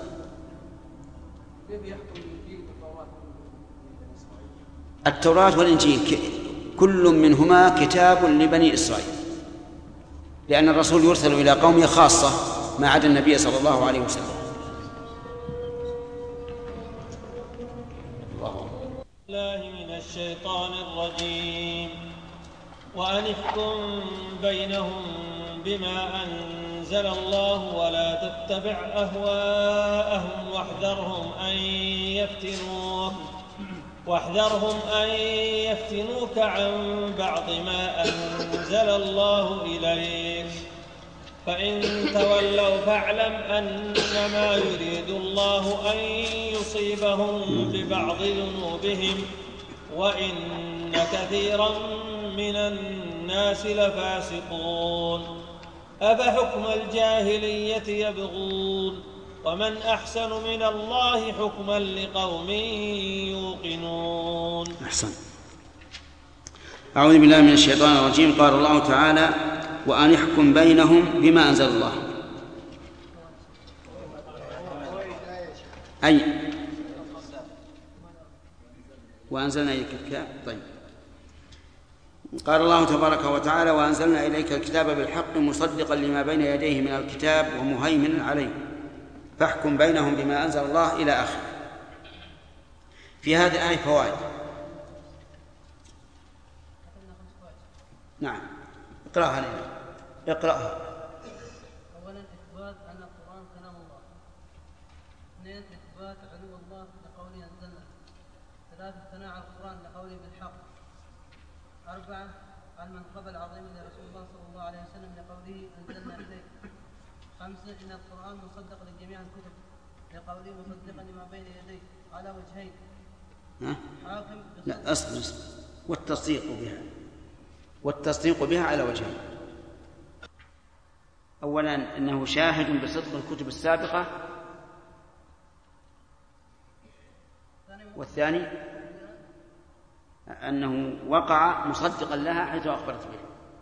كيف يحكم الإنجيل والتوراة بني إسرائيل؟ التوراة والإنجيل كل منهما كتاب لبني إسرائيل، لأن الرسول يرسل إلى قومه خاصة ما عدا النبي صلى الله عليه وسلم. الله من الشيطان الرجيم. وأن احكم بينهم بما أنزل الله ولا تتبع أهواءهم واحذرهم أن يفتنوك واحذرهم أن يفتنوك عن بعض ما أنزل الله إليك فإن تولوا فاعلم أنما يريد الله أن يصيبهم ببعض ذنوبهم وإن كثيرا من الناس لفاسقون. أفحكم الجاهلية يبغون ومن أحسن من الله حكما لقوم يوقنون. أحسن. أعوذ بالله من الشيطان الرجيم. قال الله تعالى: وأن احكم بينهم بما أنزل الله. أي وأنزلنا إليك الكتاب. طيب، قال الله تبارك وتعالى: وأنزلنا إليك الكتاب بالحق مصدقا لما بين يديه من الكتاب ومهيمنا عليه فاحكم بينهم بما أنزل الله إلى آخره. في هذه الآية فوائد. نعم، اقرأها لنا. اقرأها. أولا إثبات أن القرآن كلام الله. اثنين إثبات علو الله لقوله أنزلنا. ثلاثة ثناء على القرآن لقوله بالحق. أربعة المنقبة العظيمة لرسول الله صلى الله عليه وسلم لقوله أنزلنا إليك. خمسة إن القرآن مصدق لجميع الكتب لقوله مصدقا لما بين يديه على وجهين. حاكم لا أصبر والتصديق بها والتصديق بها على وجهين. أولا أنه شاهد بصدق الكتب السابقة، والثاني أنه وقع مصدقا لها حيث أخبرت به.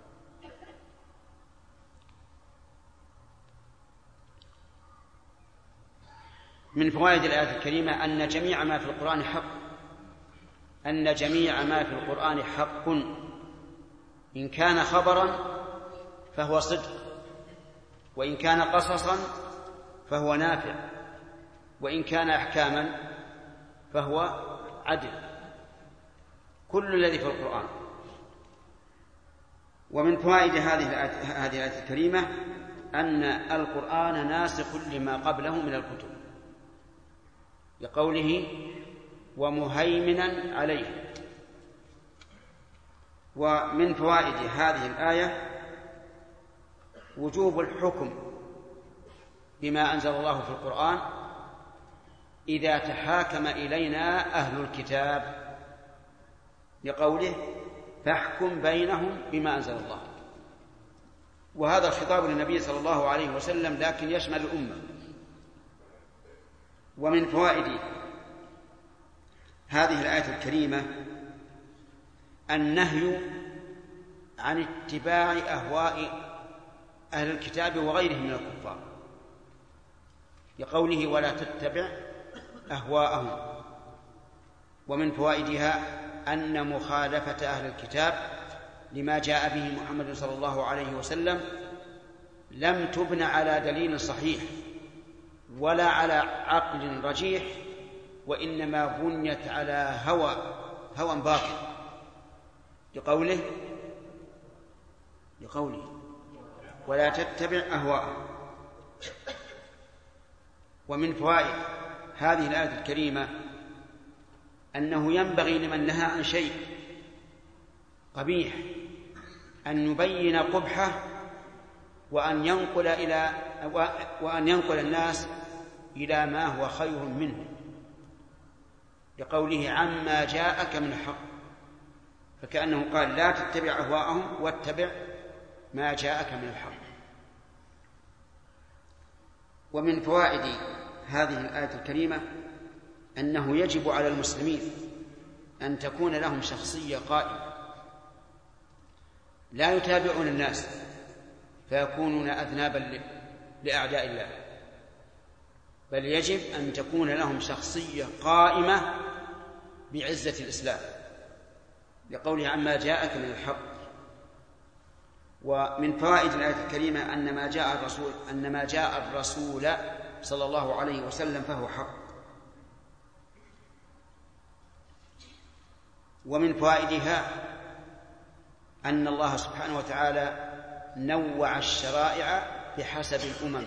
من فوائد الآية الكريمة أن جميع ما في القرآن حق أن جميع ما في القرآن حق. إن كان خبرا فهو صدق، وإن كان قصصا فهو نافع، وإن كان أحكاما فهو عدل. كل الذي في القرآن. ومن فوائد هذه الآية هذه الآية الكريمة أن القرآن ناسخ لما قبله من الكتب، لقوله ومهيمنا عليه. ومن فوائد هذه الآية وجوب الحكم بما أنزل الله في القرآن إذا تحاكم إلينا أهل الكتاب، لقوله فاحكم بينهم بما أنزل الله. وهذا الخطاب للنبي صلى الله عليه وسلم، لكن يشمل الأمة. ومن فوائد هذه الآية الكريمة النهي عن اتباع أهواء أهل الكتاب وغيرهم من الكفار، لقوله ولا تتبع أهواءهم. ومن فوائدها أن مخالفة أهل الكتاب لما جاء به محمد صلى الله عليه وسلم لم تبن على دليل صحيح ولا على عقل رجيح، وإنما بنيت على هوى هوى باطل، لقوله لقوله ولا تتبع أهواءهم. ومن فوائد هذه الآية الكريمة أنه ينبغي لمن نهى عن شيء قبيح أن يبين قبحه وأن ينقل إلى وأن ينقل الناس إلى ما هو خير منه، لقوله عما جاءك من الحق، فكأنه قال لا تتبع أهواءهم واتبع ما جاءك من الحق. ومن فوائد هذه الآية الكريمة أنه يجب على المسلمين أن تكون لهم شخصية قائمة، لا يتابعون الناس فيكونون أذنابا لأعداء الله، بل يجب أن تكون لهم شخصية قائمة بعزة الإسلام، لقوله عما جاءك من الحق. ومن فوائد الآية الكريمة أن ما جاء الرسول أن ما جاء الرسول صلى الله عليه وسلم فهو حق. ومن فوائدها أن الله سبحانه وتعالى نوع الشرائع بحسب الأمم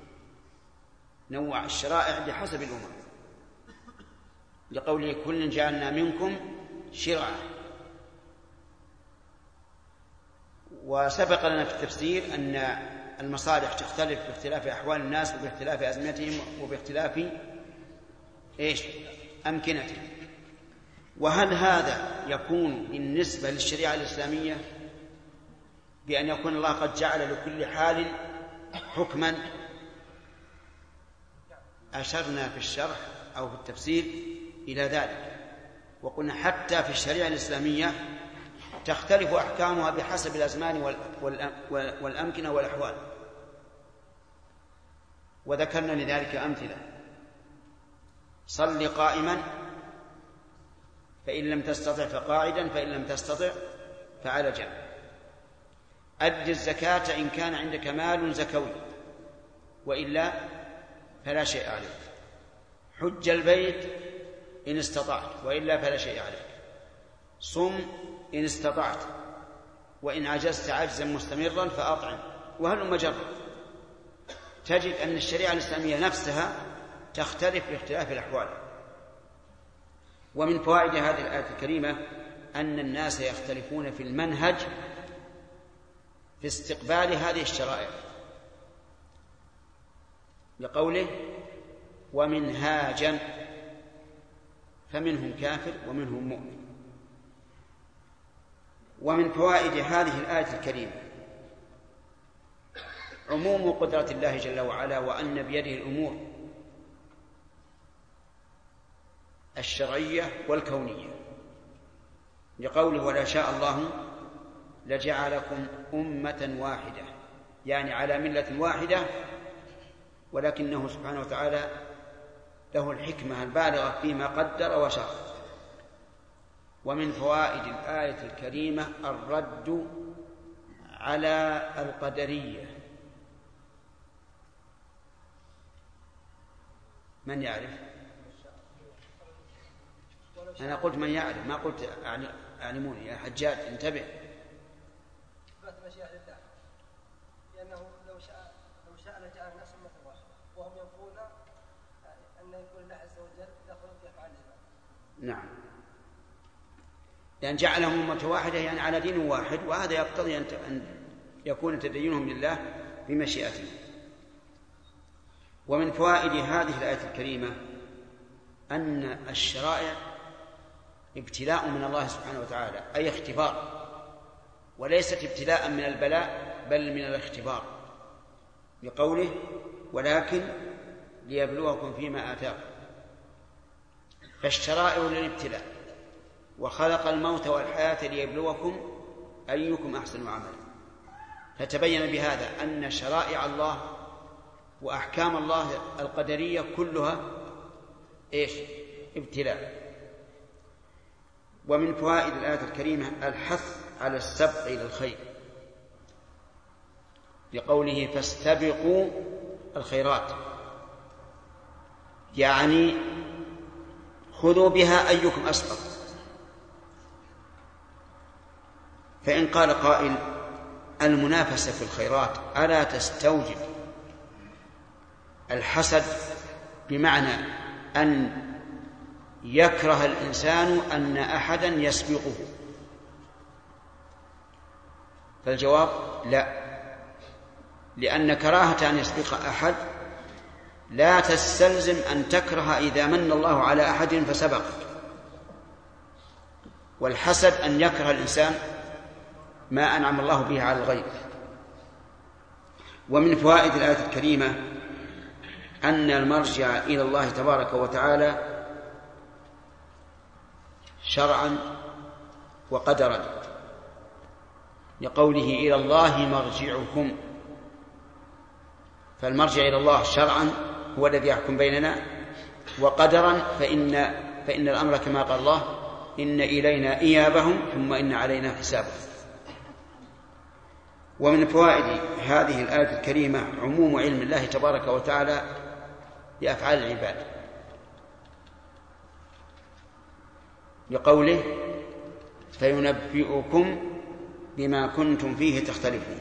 نوع الشرائع بحسب الأمم لقوله كل جعلنا منكم شرعة. وسبق لنا في التفسير أن المصالح تختلف باختلاف أحوال الناس وباختلاف أزمتهم وباختلاف إيش أمكنتهم. وهل هذا يكون بالنسبة للشريعة الإسلامية بأن يكون الله قد جعل لكل حال حكما؟ أشرنا في الشرح أو في التفسير إلى ذلك، وقلنا حتى في الشريعة الإسلامية تختلف أحكامها بحسب الأزمان والأمكنة والأحوال، وذكرنا لذلك أمثلة: صل قائما فإن لم تستطع فقاعدا فإن لم تستطع فعلى جنب، أد الزكاة إن كان عندك مال زكوي وإلا فلا شيء عليك، حج البيت إن استطعت وإلا فلا شيء عليك، صم إن استطعت وإن عجزت عجزا مستمرا فأطعم، وهل مجرد. تجد أن الشريعة الإسلامية نفسها تختلف باختلاف الأحوال. ومن فوائد هذه الآية الكريمة أن الناس يختلفون في المنهج في استقبال هذه الشرائع، لقوله ومنهاجا، فمنهم كافر ومنهم مؤمن. ومن فوائد هذه الآية الكريمة عموم قدرة الله جل وعلا، وأن بيده الأمور الشرعية والكونية، لقوله ولا شاء الله لجعلكم أمة واحدة، يعني على ملة واحدة، ولكنه سبحانه وتعالى له الحكمة البالغة فيما قدر وشرع. ومن فوائد الآية الكريمة الرد على القدرية. من يعرف؟ أنا قلت من يعرف، ما قلت أعلموني. يا حجاج انتبه. إثبات مشيئة لله، لأنه لو شاء لو شاء لجعل الناس أمة واحدة، وهم ينفون أن يكون الله عز وجل دخل في أفعال العباد. نعم، لأن جعلهم أمة واحدة يعني على دين واحد، وهذا يقتضي أن يكون تدينهم لله بمشيئته. ومن فوائد هذه الآية الكريمة أن الشرائع ابتلاء من الله سبحانه وتعالى، أي اختبار، وليست ابتلاء من البلاء بل من الاختبار، بقوله ولكن ليبلوكم فيما آتاكم. فالشرائع للابتلاء، وخلق الموت والحياة ليبلوكم أيكم أحسن عملا. فتبين بهذا أن شرائع الله وأحكام الله القدرية كلها إيش؟ ابتلاء. ومن فوائد الآية الكريمة الحث على السبق إلى الخير، لقوله فاستبقوا الخيرات، يعني خذوا بها أيكم أسبق. فإن قال قائل المنافسة في الخيرات ألا تستوجب الحسد، بمعنى أن يكره الإنسان أن أحدا يسبقه؟ فالجواب لا، لأن كراهة أن يسبق أحد لا تستلزم أن تكره إذا من الله على أحد فسبق. والحسد أن يكره الإنسان ما أنعم الله به على الغير. ومن فوائد الآية الكريمة أن المرجع إلى الله تبارك وتعالى شرعا وقدرا، لقوله إلى الله مرجعكم. فالمرجع إلى الله شرعا هو الذي يحكم بيننا، وقدرا فإن, فإن الأمر كما قال الله إن إلينا إيابهم ثم إن علينا حسابهم. ومن فوائد هذه الآية الكريمة عموم علم الله تبارك وتعالى بأفعال العباد، لقوله فينبئكم بما كنتم فيه تختلفون.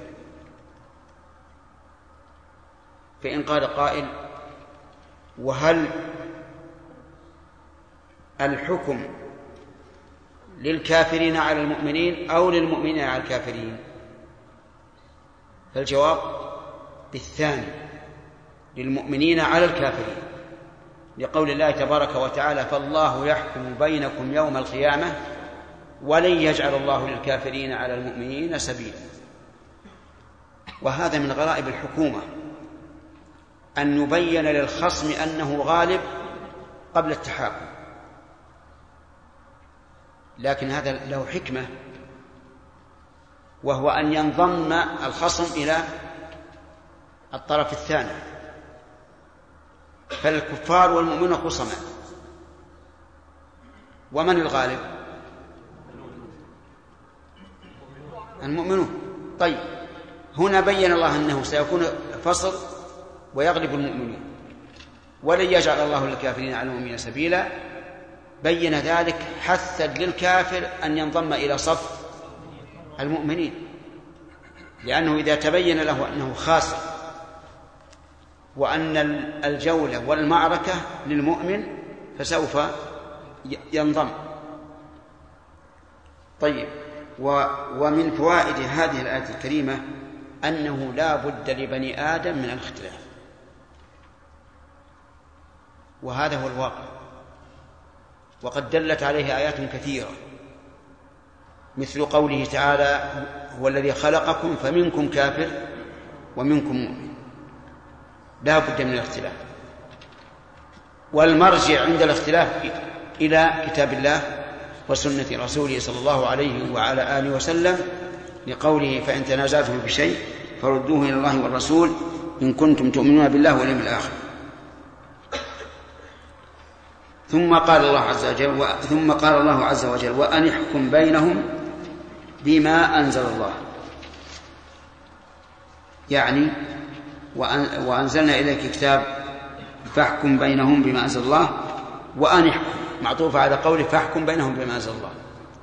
فإن قال قائل وهل الحكم للكافرين على المؤمنين أو للمؤمنين على الكافرين؟ فالجواب بالثاني، للمؤمنين على الكافرين، لقول الله تبارك وتعالى فالله يحكم بينكم يوم القيامة ولن يجعل الله للكافرين على المؤمنين سبيلا. وهذا من غرائب الحكومة أن يبين للخصم أنه غالب قبل التحاكم، لكن هذا له حكمة، وهو أن ينضم الخصم إلى الطرف الثاني. فالكفار والمؤمنون خصما، ومن الغالب؟ المؤمنون. طيب هنا بين الله أنه سيكون فصل ويغلب المؤمنون، ولن يجعل الله للكافرين على المؤمنين سبيلا. بين ذلك حثا للكافر أن ينضم إلى صف المؤمنين، لأنه إذا تبين له أنه خاسر وأن الجولة والمعركة للمؤمن فسوف ينضم. طيب ومن فوائد هذه الآية الكريمة أنه لا بد لبني آدم من الاختلاف، وهذا هو الواقع، وقد دلت عليه آيات كثيرة، مثل قوله تعالى هو الذي خلقكم فمنكم كافر ومنكم مؤمن. لا بد من الاختلاف، والمرجع عند الاختلاف إلى كتاب الله وسنة رسوله صلى الله عليه وعلى آله وسلم، لقوله فإن تنازعتم بشيء فردوه إلى الله والرسول إن كنتم تؤمنون بالله واليوم الآخر. ثم قال الله عز وجل ثم قال الله عز وجل وأن احكم بينهم بما أنزل الله، يعني وأنزلنا إليك كتاب فاحكم بينهم بما أنزل الله، وأن احكم معطوف على قوله فاحكم بينهم بما أنزل الله.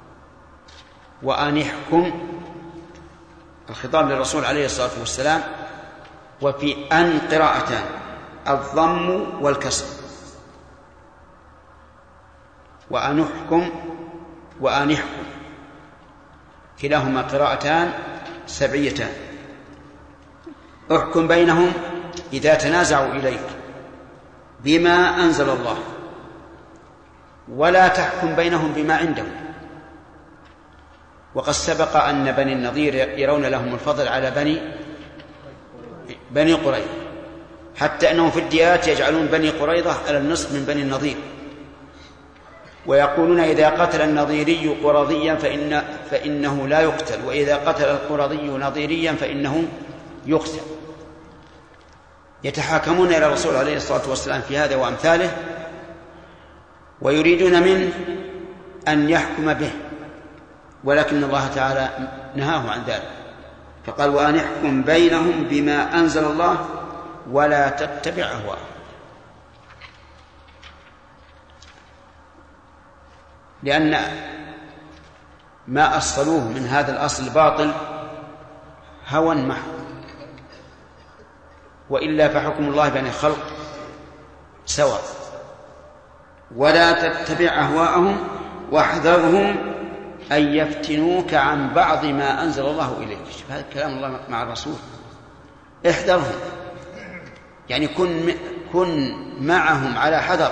وأن احكم الخطاب للرسول عليه الصلاة والسلام، وفي أن قراءتان الضم والكسر، وأن احكم وأن احكم كلاهما قراءتان سبعيتان. احكم بينهم إذا تنازعوا إليك بما أنزل الله، ولا تحكم بينهم بما عندهم. وقد سبق أن بني النضير يرون لهم الفضل على بني بني قريظة، حتى أنهم في الديات يجعلون بني قريظة على النصف من بني النضير، ويقولون إذا قتل النظيري قرظيا فإن فإنه لا يقتل، وإذا قتل القرظي نظيريا فإنه يقتل. يتحاكمون إلى الرسول عليه الصلاة والسلام في هذا وأمثاله، ويريدون منه أن يحكم به، ولكن الله تعالى نهاه عن ذلك، فقال: وأن يحكم بينهم بما أنزل الله ولا تتبع أهواءهم. لأن ما أصلوه من هذا الأصل الباطل هوى محض، وإلا فحكم الله بين الخلق سواء. ولا تتبع أهواءهم واحذرهم أن يفتنوك عن بعض ما أنزل الله إليك. هذا كلام الله مع الرسول، احذرهم، يعني كن كن معهم على حذر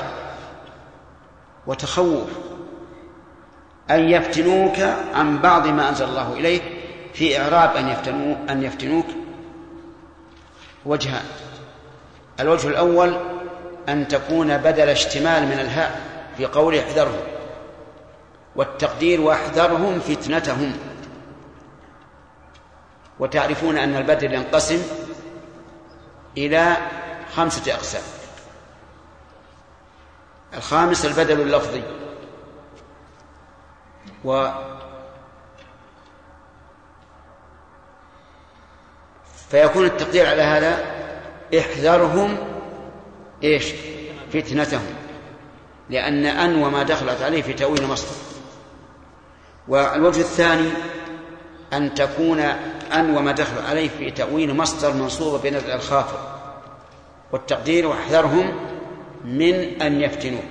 وتخوف أن يفتنوك عن بعض ما أنزل الله إليك. في إعراب أن يفتنوك أن يفتنوك وجهان: الوجه الأول أن تكون بدل اشتمال من الهاء في قوله احذرهم، والتقدير واحذرهم فتنتهم. وتعرفون أن البدل ينقسم إلى خمسة أقسام: الخامس البدل اللفظي، و فيكون التقدير على هذا: احذرهم ايش؟ فتنتهم، لأن أن وما دخلت عليه في تأويل مصدر. والوجه الثاني أن تكون أن وما دخل عليه في تأويل مصدر منصوب بنزع الخافض، والتقدير واحذرهم من أن يفتنوك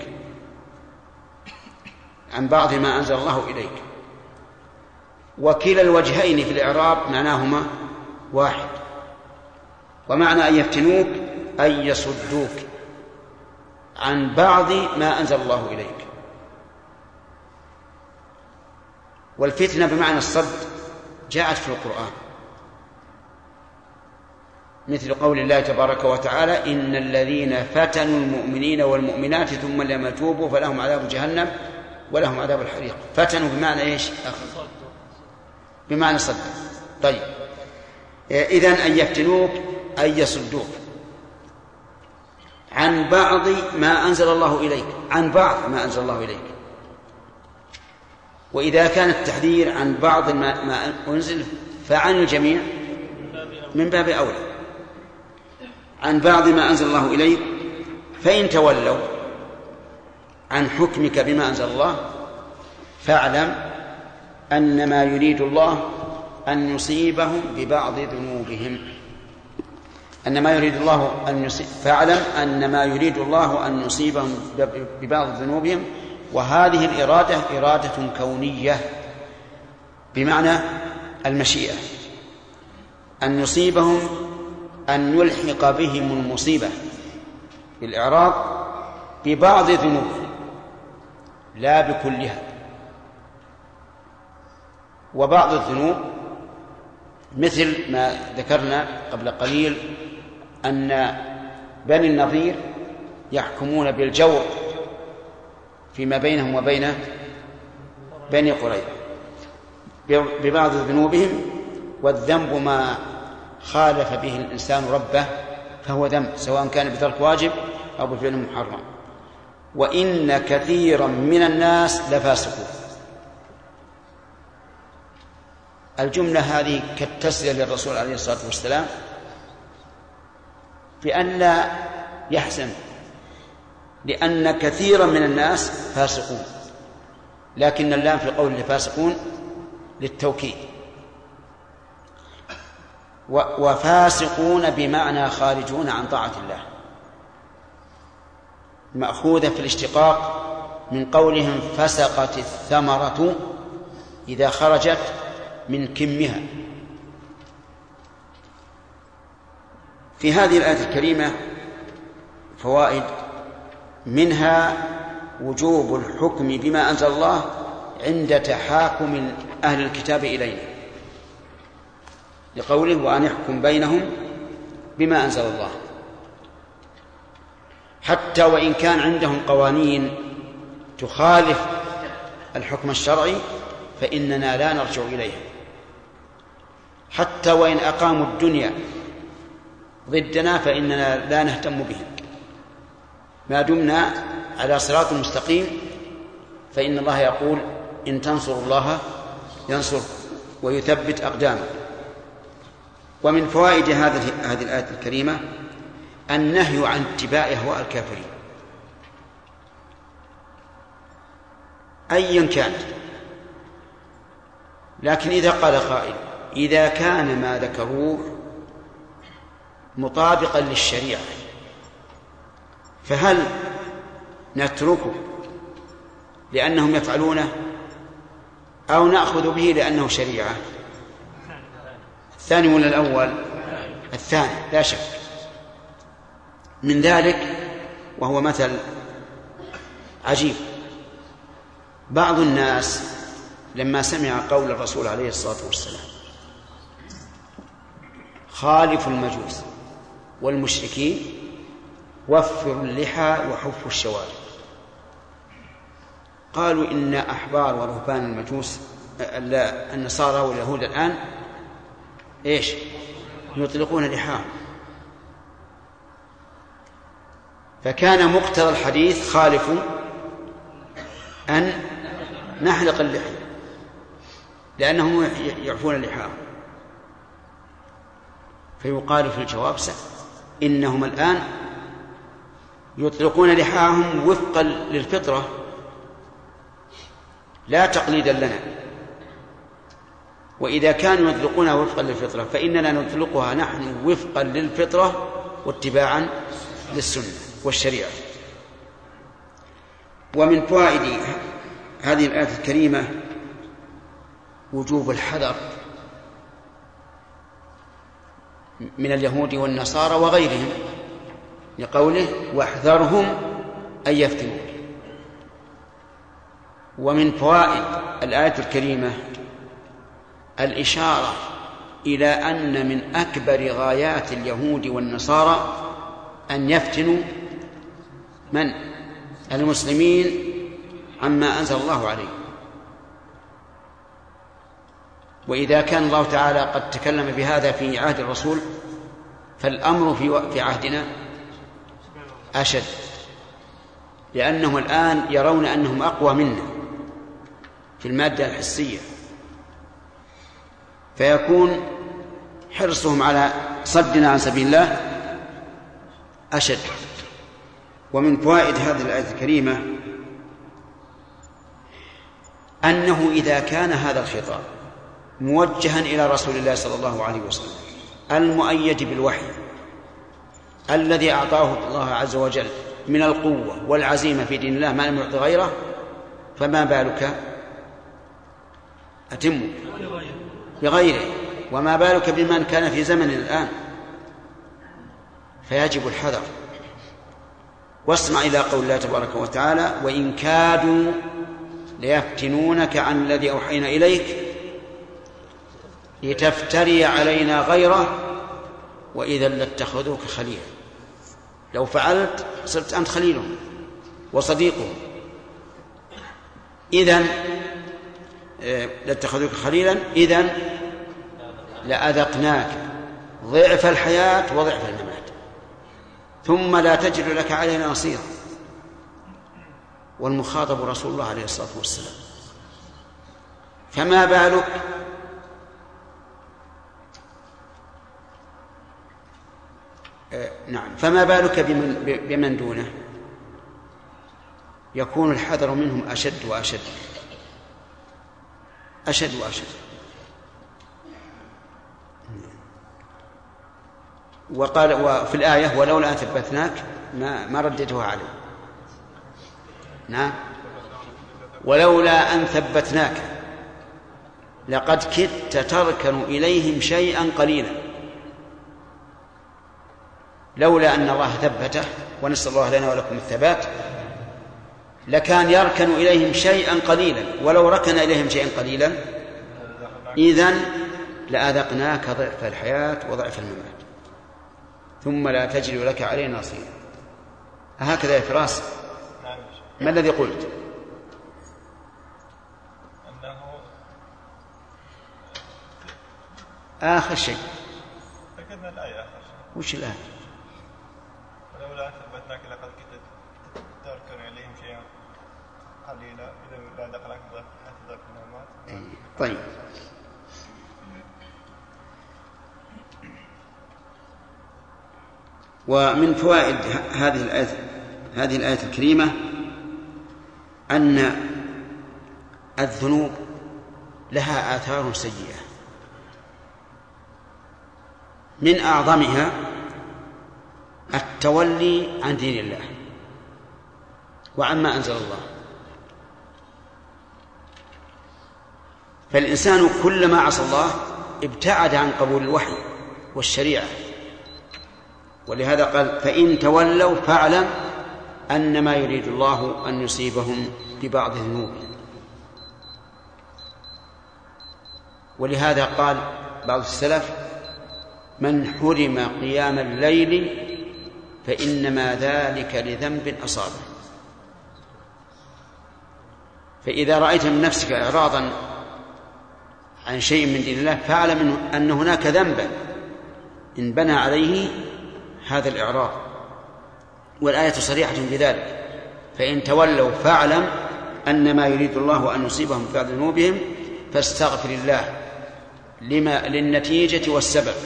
عن بعض ما أنزل الله إليك. وكلا الوجهين في الإعراب معناهما واحد، ومعنى أن يفتنوك أن يصدوك عن بعض ما أنزل الله إليك. والفتنة بمعنى الصد جاءت في القرآن، مثل قول الله تبارك وتعالى: إن الذين فتنوا المؤمنين والمؤمنات ثم لم يتوبوا فلهم عذاب جهنم ولهم عذاب الحريق. فتنوا بمعنى إيش؟ أخذ بمعنى صد. طيب، إذن أن يفتنوك أن يصدوك عن بعض ما أنزل الله إليك، عن بعض ما أنزل الله إليك. وإذا كان التحذير عن بعض ما, ما أنزل فعن الجميع من باب أولى. عن بعض ما أنزل الله إليك، فإن تولوا عن حكمك بما أنزل الله فاعلم أن ما يريد الله أن يصيبهم ببعض ذنوبهم. أن ما يريد الله أن يصيب فاعلم أن ما يريد الله أن يصيبهم ببعض ذنوبهم. وهذه الإرادة إرادة كونية بمعنى المشيئة، أن يصيبهم أن يلحق بهم المصيبة بالإعراض ببعض ذنوبهم لا بكلها. وبعض الذنوب مثل ما ذكرنا قبل قليل أن بني النظير يحكمون بالجور فيما بينهم وبين بني قريظة ببعض ذنوبهم، والذنب ما خالف به الإنسان ربه فهو ذنب، سواء كان بترك واجب أو بفعل محرم. وإن كثيرا من الناس لفاسقون. الجملة هذه كالتسلية للرسول عليه الصلاة والسلام بأن لا يحزن، لأن كثيرا من الناس فاسقون، لكن اللام في قول الفاسقون للتوكيد. وفاسقون بمعنى خارجون عن طاعة الله، مأخوذة في الاشتقاق من قولهم فسقت الثمرة إذا خرجت من كمها. في هذه الآية الكريمة فوائد، منها وجوب الحكم بما أنزل الله عند تحاكم أهل الكتاب إلينا، لقوله وأن يحكم بينهم بما أنزل الله، حتى وإن كان عندهم قوانين تخالف الحكم الشرعي فإننا لا نرجع إليها، حتى وإن أقاموا الدنيا ضدنا فإننا لا نهتم بهم ما دمنا على صراط مستقيم، فإن الله يقول إن تنصروا الله ينصركم ويثبت أقدامكم. ومن فوائد هذه هذه الآية الكريمة النهي عن اتباع أهواء الكافرين أيا كانت. لكن إذا قال قائل إذا كان ما ذكروه مطابقا للشريعة فهل نتركه لأنهم يفعلونه أو نأخذ به لأنه شريعة؟ الثاني ولا الأول؟ الثاني لا شك. من ذلك وهو مثل عجيب، بعض الناس لما سمع قول الرسول عليه الصلاة والسلام خالفوا المجوس والمشركين وفروا اللحى وحفوا الشوارب، قالوا إن أحبار ورهبان المجوس النصارى واليهود الآن إيش يطلقون لحاهم، فكان مقتضى الحديث خالفوا أن نحلق اللحية لأنهم يعفون لحاهم. فيقال في الجواب سهل، إنهم الآن يطلقون لحاهم وفقا للفطرة لا تقليدا لنا، وإذا كانوا يطلقونها وفقا للفطرة فإننا نطلقها نحن وفقا للفطرة واتباعا للسنة والشريعة. ومن فوائد هذه الآية الكريمة وجوب الحذر من اليهود والنصارى وغيرهم لقوله واحذرهم أن يفتنوك. ومن فوائد الآية الكريمة الإشارة إلى أن من أكبر غايات اليهود والنصارى أن يفتنوا من؟ المسلمين عما أنزل الله عليه. وإذا كان الله تعالى قد تكلم بهذا في عهد الرسول فالأمر في عهدنا أشد، لأنهم الآن يرون أنهم أقوى منا في المادة الحسية، فيكون حرصهم على صدنا عن سبيل الله أشد. ومن فوائد هذه الآية الكريمة أنه إذا كان هذا الخطاب موجها إلى رسول الله صلى الله عليه وسلم المؤيد بالوحي الذي أعطاه الله عز وجل من القوة والعزيمة في دين الله ما لم يعط غيره، فما بالك أتم بغيره، وما بالك بمن كان في زمن الآن. فيجب الحذر. واسمع إلى قول الله تبارك وتعالى وإن كادوا ليفتنونك عن الذي أوحينا إليك لتفتري علينا غيره وإذا لاتخذوك خليلا. لو فعلت صرت أنت خليلهم وصديقهم، إذن لاتخذوك خليلا إذن لأذقناك ضعف الحياة وضعف الممات ثم لا تجد لك علينا نصيرا. والمخاطب رسول الله عليه الصلاة والسلام، فما بالك آه نعم فما بالك بمن, بمن دونه؟ يكون الحذر منهم أشد وأشد أشد وأشد. وقال وفي الآية ولولا أن ثبتناك ما ما رددها عليه. نعم ولولا أن ثبتناك لقد كدت تركن إليهم شيئا قليلا. لولا أن الله ثبته ونسأل الله لنا ولكم الثبات لكان يركن إليهم شيئا قليلا، ولو ركن إليهم شيئا قليلا إذن لأذقناك ضعف الحياة وضعف الممات ثم لا تجد لك علينا نصيرا. هكذا يا فراس ما الذي قلت؟ آخر شيء. ذكرنا الآية آخر شيء. وش الآية؟ ولولا ثبتناك لقد كنت تركن إليهم شيئا قليلا إذا لا دخلك ذاك النعمات. طيب. ومن فوائد هذه الآية هذه الآية الكريمة أن الذنوب لها آثار سيئة، من أعظمها التولي عن دين الله وعما أنزل الله. فالإنسان كلما عصى الله ابتعد عن قبول الوحي والشريعة، ولهذا قال فإن تولوا فاعلم أنما يريد الله أن يصيبهم ببعض ذنوبهم. ولهذا قال بعض السلف من حرم قيام الليل فإنما ذلك لذنب أصابه. فإذا رأيت من نفسك إعراضا عن شيء من دين الله فاعلم أن هناك ذنبا إن بنى عليه هذا الإعراض، والآية صريحة بذلك. فإن تولوا فاعلم أنما يريد الله أن يصيبهم ببعض ذنوبهم فاستغفر الله لما للنتيجة والسبب.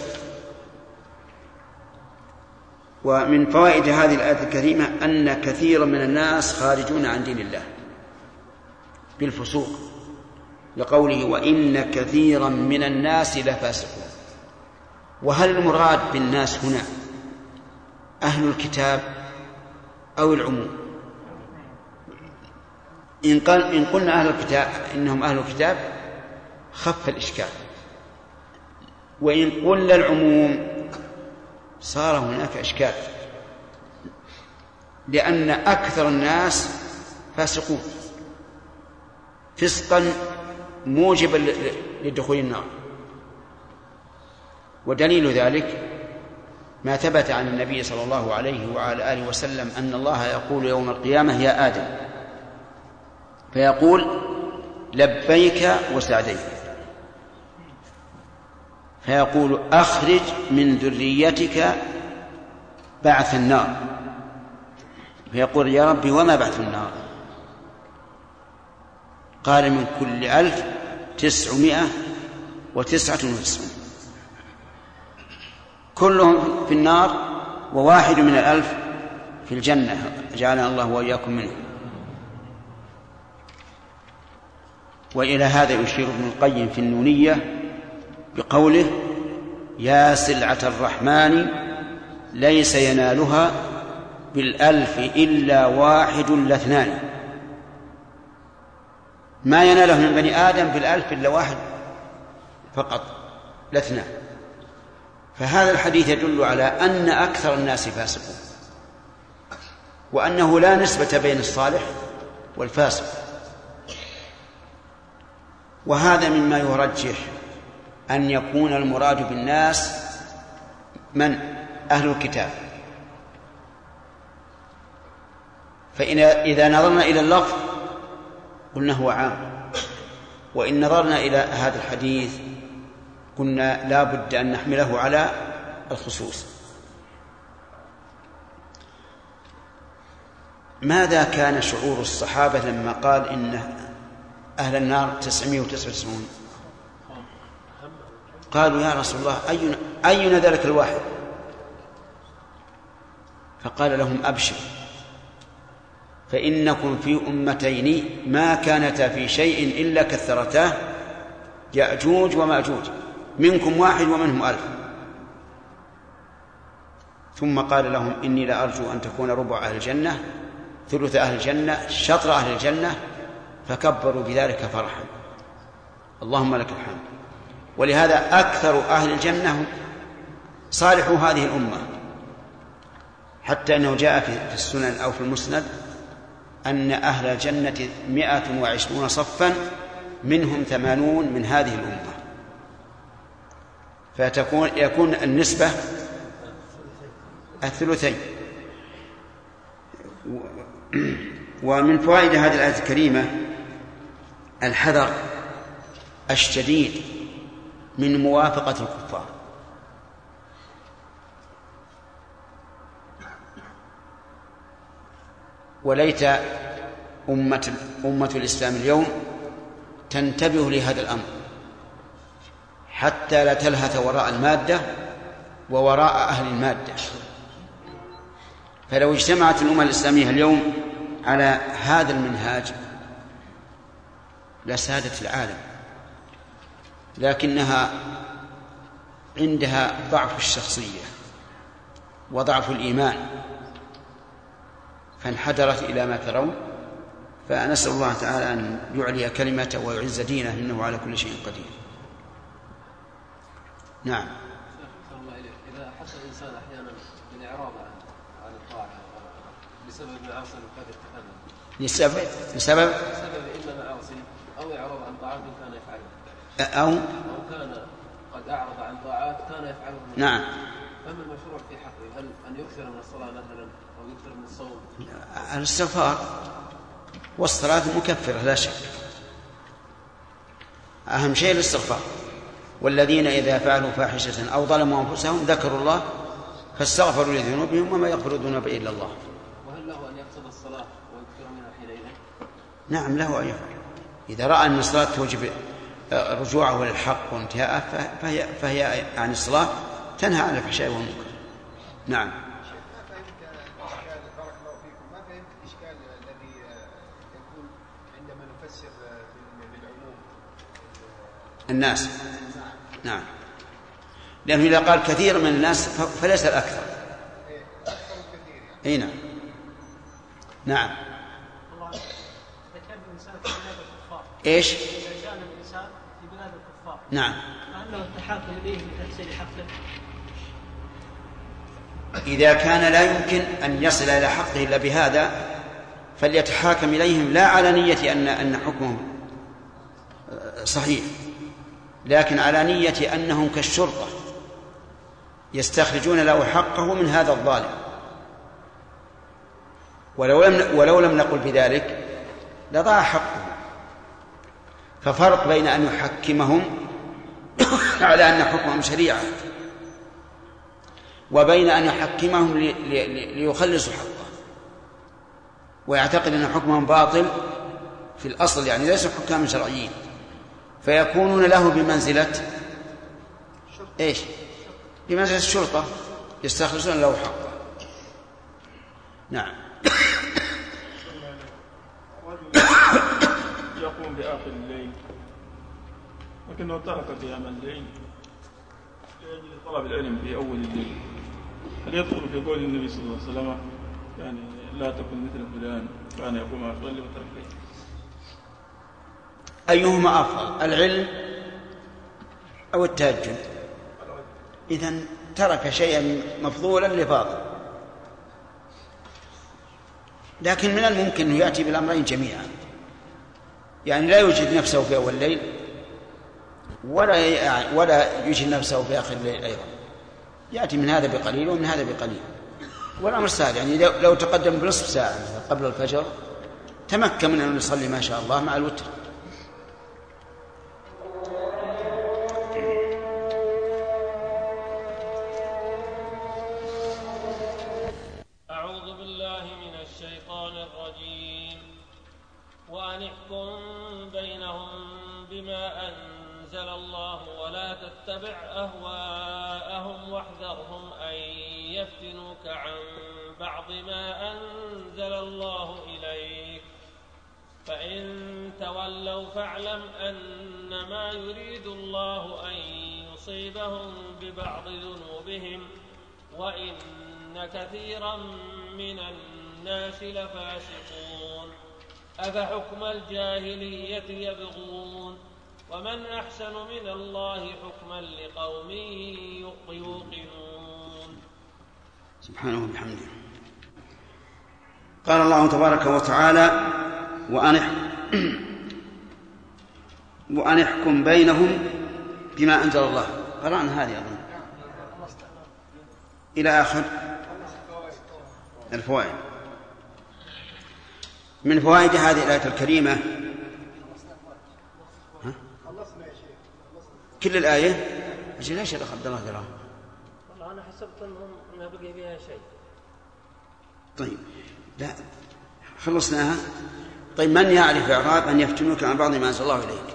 ومن فوائد هذه الآية الكريمة أن كثيرا من الناس خارجون عن دين الله بالفسوق، لقوله وإن كثيرا من الناس لفاسقون. وهل المراد بالناس هنا أهل الكتاب أو العموم؟ إن, قال إن قلنا أهل الكتاب إنهم أهل الكتاب خف الإشكال، وإن قلنا العموم صار هناك إشكال، لأن أكثر الناس فاسقون فسقا موجبا لدخول النار. ودليل ذلك ما ثبت عن النبي صلى الله عليه وعلى آله وسلم أن الله يقول يوم القيامة يا آدم، فيقول لبيك وسعديك، فيقول أخرج من ذريتك بعث النار، فيقول يا ربي وما بعث النار؟ قال من كل ألف تسعمائة وتسعة وتسعون، كلهم في النار وواحد من الألف في الجنة، جعلنا الله وإياكم منه. وإلى هذا يشير ابن القيم في النونية بقوله يا سلعة الرحمن ليس ينالها بالألف إلا واحد لاثنان، ما يناله من بني آدم بالألف إلا واحد فقط لاثنان. فهذا الحديث يدل على أن أكثر الناس فاسقون، وأنه لا نسبة بين الصالح والفاسق. وهذا مما يرجح أن يكون المراد بالناس من أهل الكتاب. فإن إذا نظرنا إلى اللفظ قلنا هو عام، وإن نظرنا إلى هذا الحديث قلنا لا بد أن نحمله على الخصوص. ماذا كان شعور الصحابة لما قال إن أهل النار تسعمائة وتسعة وتسعون؟ قالوا يا رسول الله أينا, أينا ذلك الواحد؟ فقال لهم أبشر، فإنكم في أمتين ما كانتا في شيء إلا كثرتاه، يأجوج ومأجوج، منكم واحد ومنهم ألف. ثم قال لهم إني لأرجو أن تكون ربع أهل الجنة، ثلث أهل الجنة، شطر أهل الجنة، فكبروا بذلك فرحا. اللهم لك الحمد. ولهذا أكثر أهل الجنة صالحوا هذه الأمة، حتى أنه جاء في السنن أو في المسند أن أهل الجنة مئة وعشرون صفا منهم ثمانون من هذه الأمة، فتكون يكون النسبة الثلثين. ومن فوائد هذه الآية الكريمة الحذر الشديد من موافقة الكفار. وليت أمة, أمة الإسلام اليوم تنتبه لهذا الأمر حتى لا تلهث وراء المادة ووراء أهل المادة. فلو اجتمعت الأمة الإسلامية اليوم على هذا المنهاج لسادت العالم، لكنها عندها ضعف الشخصية وضعف الإيمان فانحدرت إلى ما ترون. فنسأل الله تعالى أن يعلي كلمته ويعز دينه إنه على كل شيء قدير. نعم. إذا حس الإنسان أحيانا بالإعراض عن الطاعة بسبب معاصي قد اتخذها لسبب لسبب بسبب إما معاصي أو إعراض عن طاعات كان يفعلها أو أو كان قد أعرض عن طاعات كان يفعلها. نعم. فما المشروع في حقه؟ هل أن يكثر من الصلاة مثلا أو يكثر من الصوم؟ الاستغفار والصلاة مكفرة لا شك، أهم شيء الاستغفار. والذين إذا فعلوا فاحشة أو ظلموا أنفسهم ذكروا الله فاستغفروا لذنوبهم وما يغفر الذنوب إلا الله. وهل له أن يقصد الصلاة ويكثر منها حينئذ؟ نعم له أن يفعل. إذا رأى أن الصلاة توجب رجوعه للحق وانتهاءه فهي, فهي عن الصلاة تنهى عن الفحشاء والمنكر. نعم. الناس. نعم. لأنه إذا قال كثير من الناس فليس الأكثر. أي نعم. نعم. إذا كان الإنسان في بلاد الكفار. إيش؟ إذا كان الإنسان في بلاد الكفار. نعم. فأنه التحاكم إليه لتحصيل حقه. إذا كان لا يمكن أن يصل إلى حقه إلا بهذا فليتحاكم إليهم لا على نية أن أن حكمهم صحيح، لكن على نية أنهم كالشرطة يستخرجون له حقه من هذا الظالم. ولو لم ولو لم نقل بذلك لضاع حقه. ففرق بين أن يحكمهم على أن حكمهم شريعة وبين أن يحكمهم ليخلصوا حقه ويعتقد أن حكمهم باطل في الأصل، يعني ليسوا حكاما شرعيين، فيكونون له بمنزلة إيش؟ بمنزلة الشرطة يستخلصون له حقه. نعم. يقوم بآخر الليل لكنه ترك قيام الليل لأجل طلب العلم في أول الليل، هل يدخل في قول النبي صلى الله عليه وسلم يعني لا تكن مثل فلان كان يقوم يصلي وترك الليل؟ أيهما أفضل، العلم أو التهجد؟ إذن ترك شيئا مفضولا لفاضل، لكن من الممكن أن يأتي بالأمرين جميعا، يعني لا يوجد نفسه في أول الليل ولا ولا يوجد نفسه في آخر الليل أيضا، يأتي من هذا بقليل ومن هذا بقليل، والأمر سهل. يعني لو تقدم بنصف ساعة قبل الفجر تمكن من أن يصلي ما شاء الله مع الوتر. أعوذ بالله من الشيطان الرجيم. وأن احكم بينهم بما أنزل الله ولا تتبع أهواءهم واحذرهم أن يفتنوك عن بعض ما أنزل الله إليك، فإن تولوا فاعلم أنما يريد الله أن يصيبهم ببعض ذنوبهم وإن كثيرا من الناس لفاسقون. أفحكم الجاهلية يبغون ومن أحسن من الله حكما لقوم يوقنون. سبحانه وبحمده. قال الله تبارك وتعالى وأن احكم بينهم بما أنزل الله. قرأنا هذه أظن إلى آخر الفوائد. من فوائد هذه الآية الكريمة كل الآية؟ أجل ليش يا أخ عبد الله قراها؟ والله أنا حسبت أنهم ما بقي فيها شيء. طيب لا خلصناها. طيب من يعرف إعراب أن يفتنوك عن بعض ما أنزل الله إليك؟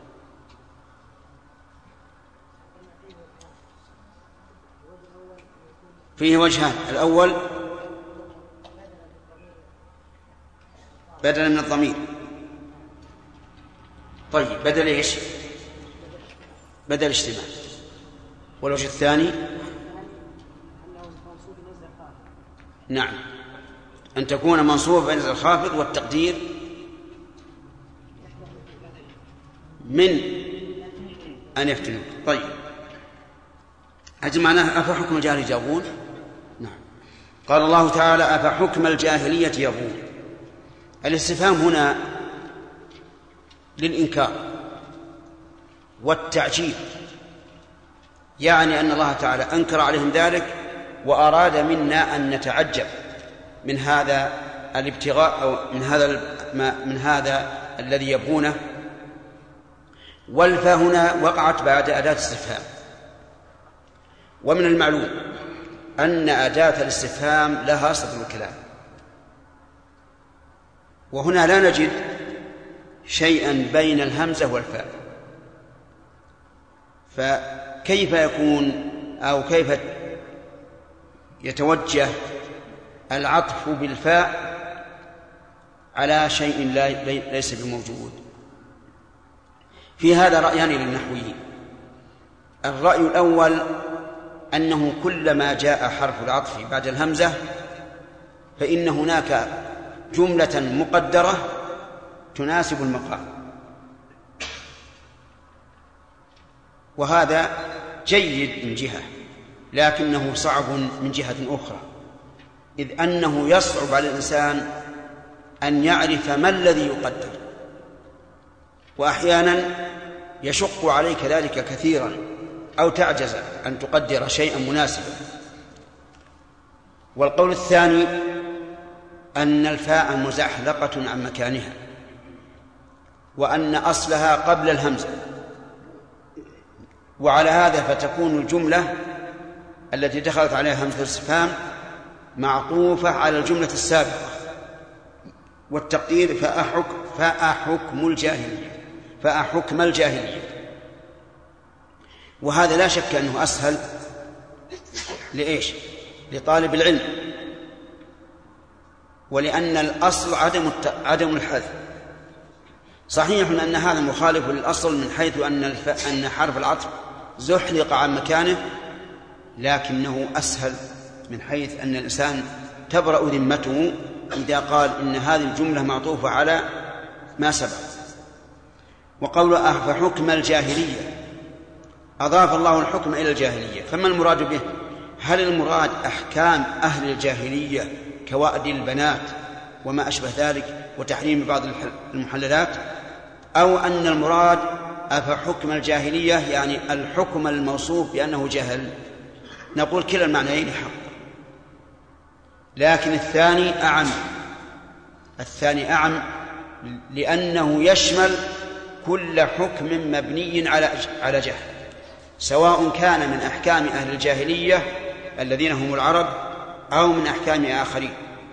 فيه وجهان. الأول بدلا من الضمير. طيب بدل إيش؟ بدل اجتماع. والوجه الثاني نعم أن تكون منصوبة بين الخافض والتقدير من أن يفتنوك. طيب أجل معناه أفحكم الجاهلية يبغون؟ نعم. قال الله تعالى أفحكم الجاهلية يبغون. الاستفهام هنا للإنكار والتعجيب، يعني أن الله تعالى أنكر عليهم ذلك وأراد منا أن نتعجب من هذا الابتغاء أو من هذا من هذا الذي يبغونه. والفاء هنا وقعت بعد أداة الاستفهام، ومن المعلوم أن أداة الاستفهام لها صدر الكلام، وهنا لا نجد شيئا بين الهمزة والفاء، فكيف يكون أو كيف يتوجه العطف بالفاء على شيء ليس بموجود؟ في هذا رأيان للنحويين. الرأي الأول أنه كلما جاء حرف العطف بعد الهمزة فإن هناك جملة مقدرة تناسب المقام، وهذا جيد من جهة، لكنه صعب من جهة أخرى، إذ أنه يصعب على الإنسان أن يعرف ما الذي يقدر، وأحيانا يشق عليك ذلك كثيرا أو تعجز أن تقدر شيئا مناسبا. والقول الثاني أن الفاء مزحلقة عن مكانها، وأن أصلها قبل الهمزة، وعلى هذا فتكون الجملة التي دخلت عليها همزة الاستفهام معطوفة على الجملة السابقة، والتقدير فأحكم, فأحكم الجاهلية فأحكم الجاهلية. وهذا لا شك أنه أسهل لإيش؟ لطالب العلم، ولأن الأصل عدم عدم الحذف. صحيح أن هذا مخالف للأصل من حيث أن أن حرف العطف زحلق عن مكانه، لكنه أسهل من حيث أن الإنسان تبرأ ذمته إذا قال إن هذه الجملة معطوفة على ما سبق. وقول أفحكم الجاهلية أضاف الله الحكم إلى الجاهلية، فما المراد به؟ هل المراد أحكام أهل الجاهلية كوأد البنات وما أشبه ذلك وتحريم بعض المحللات، أو أن المراد أفحكم الجاهلية يعني الحكم الموصوف بأنه جهل؟ نقول كلا المعنيين حق، لكن الثاني أعم الثاني أعم لأنه يشمل كل حكم مبني على على جهل، سواء كان من أحكام أهل الجاهلية الذين هم العرب أو من أحكام آخرين.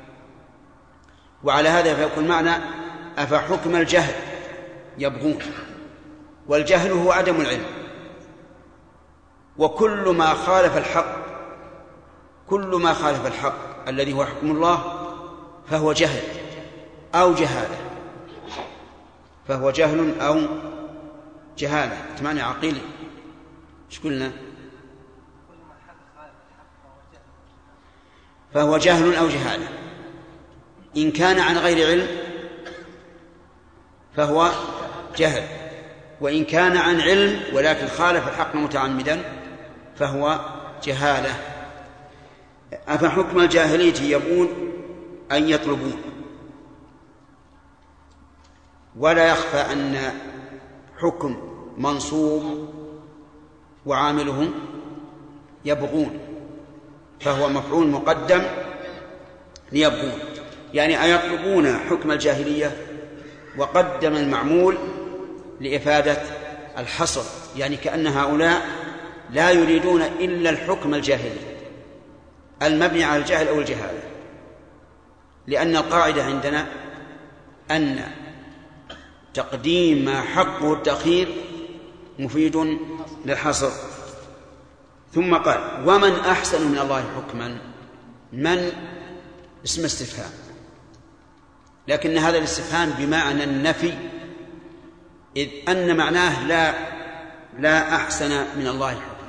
وعلى هذا فيكون معنى أفحكم الجهل يبغون، والجهل هو عدم العلم، وكل ما خالف الحق كل ما خالف الحق الذي هو حكم الله فهو جهل أو جهالة فهو جهل أو جهالة. تمانع عقيلي ايش قلنا؟ فهو جهل أو جهالة. إن كان عن غير علم فهو جهل، وإن كان عن علم ولكن خالف الحق متعمدا فهو جهالة. أفحكم الجاهلية يبغون أن يطلبون، ولا يخفى أن حكم منصوب وعامله يبغون، فهو مفعول مقدم ليبغون، يعني أيطلبون حكم الجاهلية، وقدم المعمول لإفادة الحصر، يعني كأن هؤلاء لا يريدون إلا الحكم الجاهلي المبني على الجهل أو الجهالة، لأن القاعدة عندنا أن تقديم ما حقه التأخير مفيد للحصر. ثم قال ومن أحسن من الله حكما. من اسم استفهام، لكن هذا الاستفهام بمعنى النفي، إذ أن معناه لا لا أحسن من الله حكما،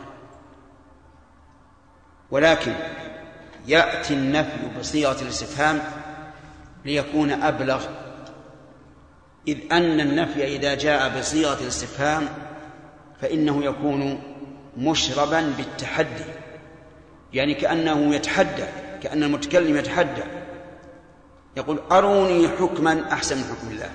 ولكن يأتي النفي بصيغة الاستفهام ليكون أبلغ، إذ أن النفي إذا جاء بصيغة الاستفهام فإنه يكون مشربا بالتحدي، يعني كأنه يتحدى، كأن المتكلم يتحدى يقول أروني حكما أحسن من حكم الله.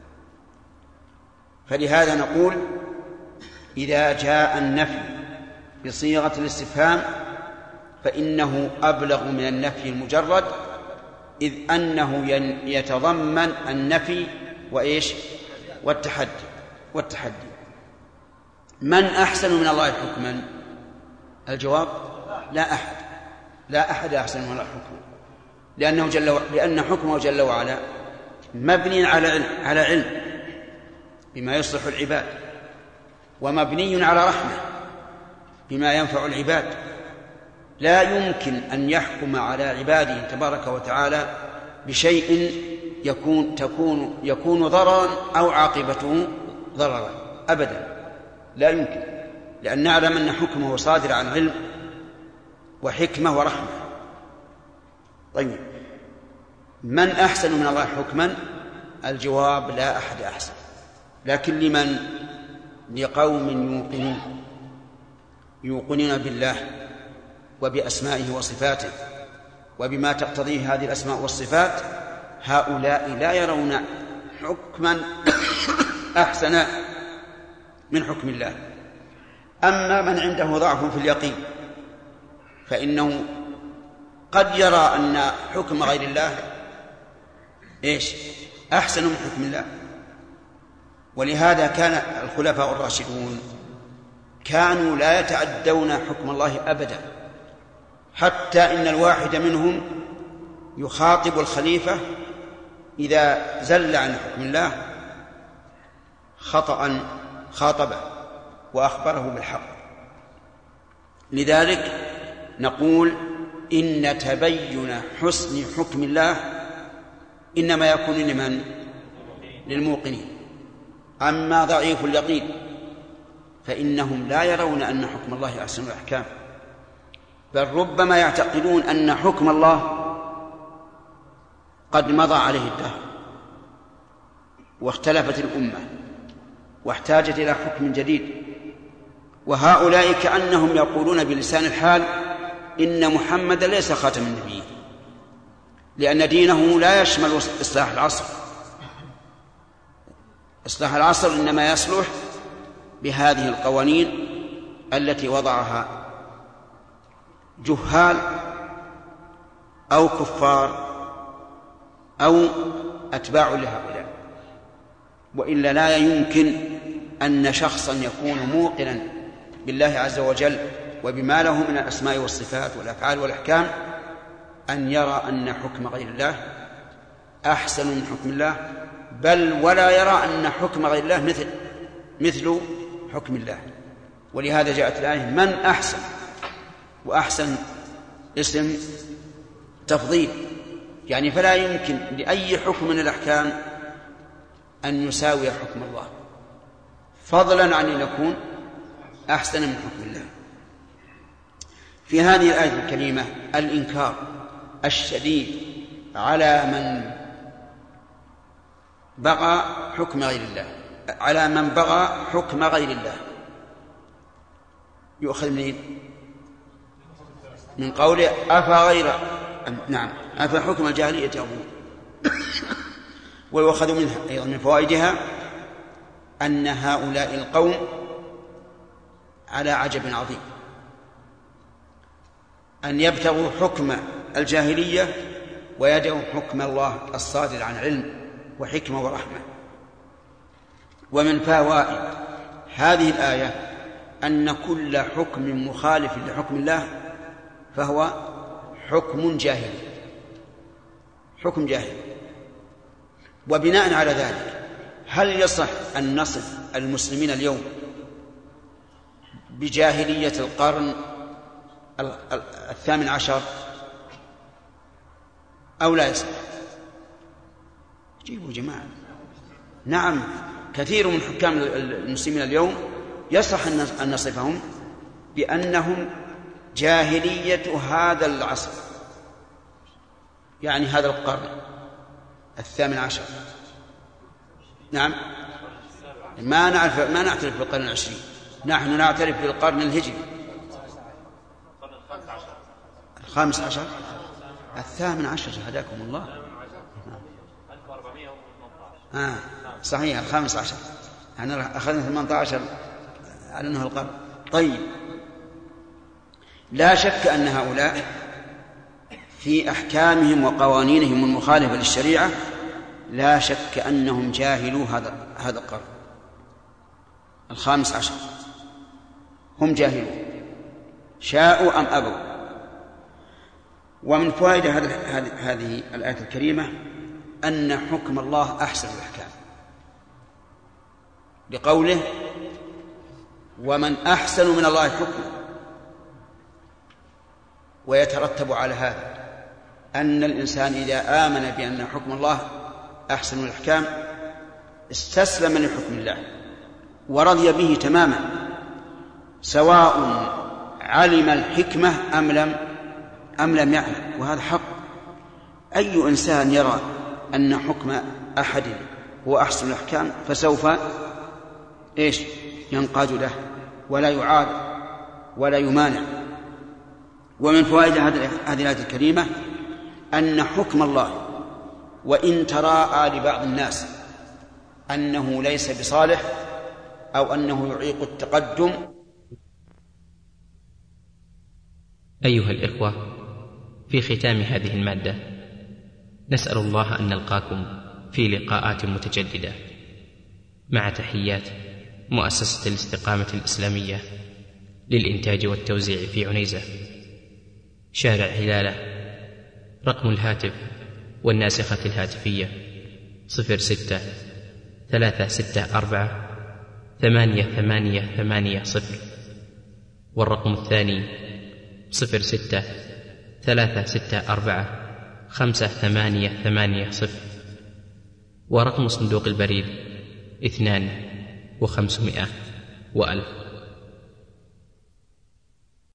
فلهذا نقول إذا جاء النفي بصيغة الاستفهام فإنه أبلغ من النفي المجرد، إذ أنه يتضمن النفي وإيش والتحدي والتحدي. من أحسن من الله حكما؟ الجواب لا أحد، لا أحد أحسن من الله حكما، لأنه جل و... لأن حكمه جل وعلا مبني على علم على علم بما يصلح العباد، ومبني على رحمة بما ينفع العباد. لا يمكن أن يحكم على عباده تبارك وتعالى بشيء يكون تكون يكون ضررا أو عاقبته ضررا أبدا، لا يمكن، لأن نعلم أن حكمه صادر عن علم وحكمة ورحمة. طيب من أحسن من الله حكما؟ الجواب لا أحد أحسن، لكن لمن؟ لقوم يوقنون يوقنون بالله وبأسمائه وصفاته وبما تقتضيه هذه الأسماء والصفات، هؤلاء لا يرون حكما أحسن من حكم الله. أما من عنده ضعف في اليقين فإنه قد يرى أن حكم غير الله إيش أحسن من حكم الله. ولهذا كان الخلفاء الراشدون كانوا لا يتعدون حكم الله أبدا، حتى إن الواحد منهم يخاطب الخليفة إذا زل عن حكم الله خطأ خاطبه وأخبره بالحق. لذلك نقول إن تبين حسن حكم الله إنما يكون لمن؟ للموقنين. أما ضعيف اليقين فإنهم لا يرون أن حكم الله أحسن الأحكام، بل ربما يعتقدون أن حكم الله قد مضى عليه الدهر واختلفت الأمة واحتاجت إلى حكم جديد، وهؤلاء كأنهم يقولون بلسان الحال إن محمد ليس خاتم النبيين، لأن دينه لا يشمل إصلاح العصر. إصلاح العصر إنما يصلح بهذه القوانين التي وضعها جهال أو كفار أو أتباع لهؤلاء، وإلا لا يمكن أن شخصا يكون موقنا بالله عز وجل وبما له من الأسماء والصفات والأفعال والأحكام أن يرى أن حكم غير الله أحسن من حكم الله، بل ولا يرى أن حكم غير الله مثل مثل حكم الله. ولهذا جاءت الآية من أحسن، وأحسن اسم تفضيل، يعني فلا يمكن لأي حكم من الأحكام أن يساوي حكم الله، فضلا عن أن يكون أحسن من حكم الله. في هذه الآية الكريمة الإنكار الشديد على من بغى حكم غير الله، على من بغى حكم غير الله. يؤخذ من من قوله أفغير نعم أفحكم الجاهلية يبغون. ويؤخذ منها أيضا من فوائدها أن هؤلاء القوم على عجب عظيم، أن يبتغوا حكم الجاهلية ويدعوا حكم الله الصادر عن علم وحكمة ورحمة. ومن فوائد هذه الآية أن كل حكم مخالف لحكم الله فهو حكم جاهلي، حكم جاهلي. وبناء على ذلك هل يصح أن نصف المسلمين اليوم بجاهلية القرن الثامن عشر أو لا يصح؟ جيبوا جماعة. نعم، كثير من حكام المسلمين اليوم يصح أن نصفهم بأنهم جاهلية هذا العصر، يعني هذا القرن الثامن عشر. نعم، ما نعرف ما نعترف بالقرن العشرين، نحن نعترف بالقرن الهجري الخامس عشر الثامن عشر. هداكم الله. آه صحيح، الخامس عشر، يعني أخذنا ثمانية عشر على أنه القرن. طيب، لا شك أن هؤلاء في أحكامهم وقوانينهم المخالفة للشريعة لا شك أنهم جاهلوا هذا هذا القرن الخامس عشر، هم جاهلون شاءوا أم أبوا. ومن فوائد هذه الآية الكريمة أن حكم الله أحسن الأحكام، بقوله ومن أحسن من الله حكما. ويترتب على هذا أن الإنسان إذا آمن بأن حكم الله أحسن الأحكام استسلم لحكم الله ورضي به تماما، سواء علم الحكمة أم لم أم لم يعلم. وهذا حق. أي إنسان يرى أن حكم أحد هو أحسن الأحكام فسوف إيش ينقاد له ولا يعارض ولا يمانع. ومن فوائد هذه الآية الكريمة أن حكم الله وإن تراءى لبعض الناس أنه ليس بصالح أو أنه يعيق التقدم. أيها الإخوة، في ختام هذه المادة نسأل الله أن نلقاكم في لقاءات متجددة، مع تحيات مؤسسة الاستقامة الإسلامية للإنتاج والتوزيع في عنيزة، شارع هلالة. رقم الهاتف والناسخة الهاتفية صفر ستة ثلاثة ستة أربعة ثمانية ثمانية ثمانية صفر، والرقم الثاني صفر ستة ثلاثة ستة أربعة خمسة ثمانية ثمانية صفر، ورقم صندوق البريد اثنان وخمسمائة وألف.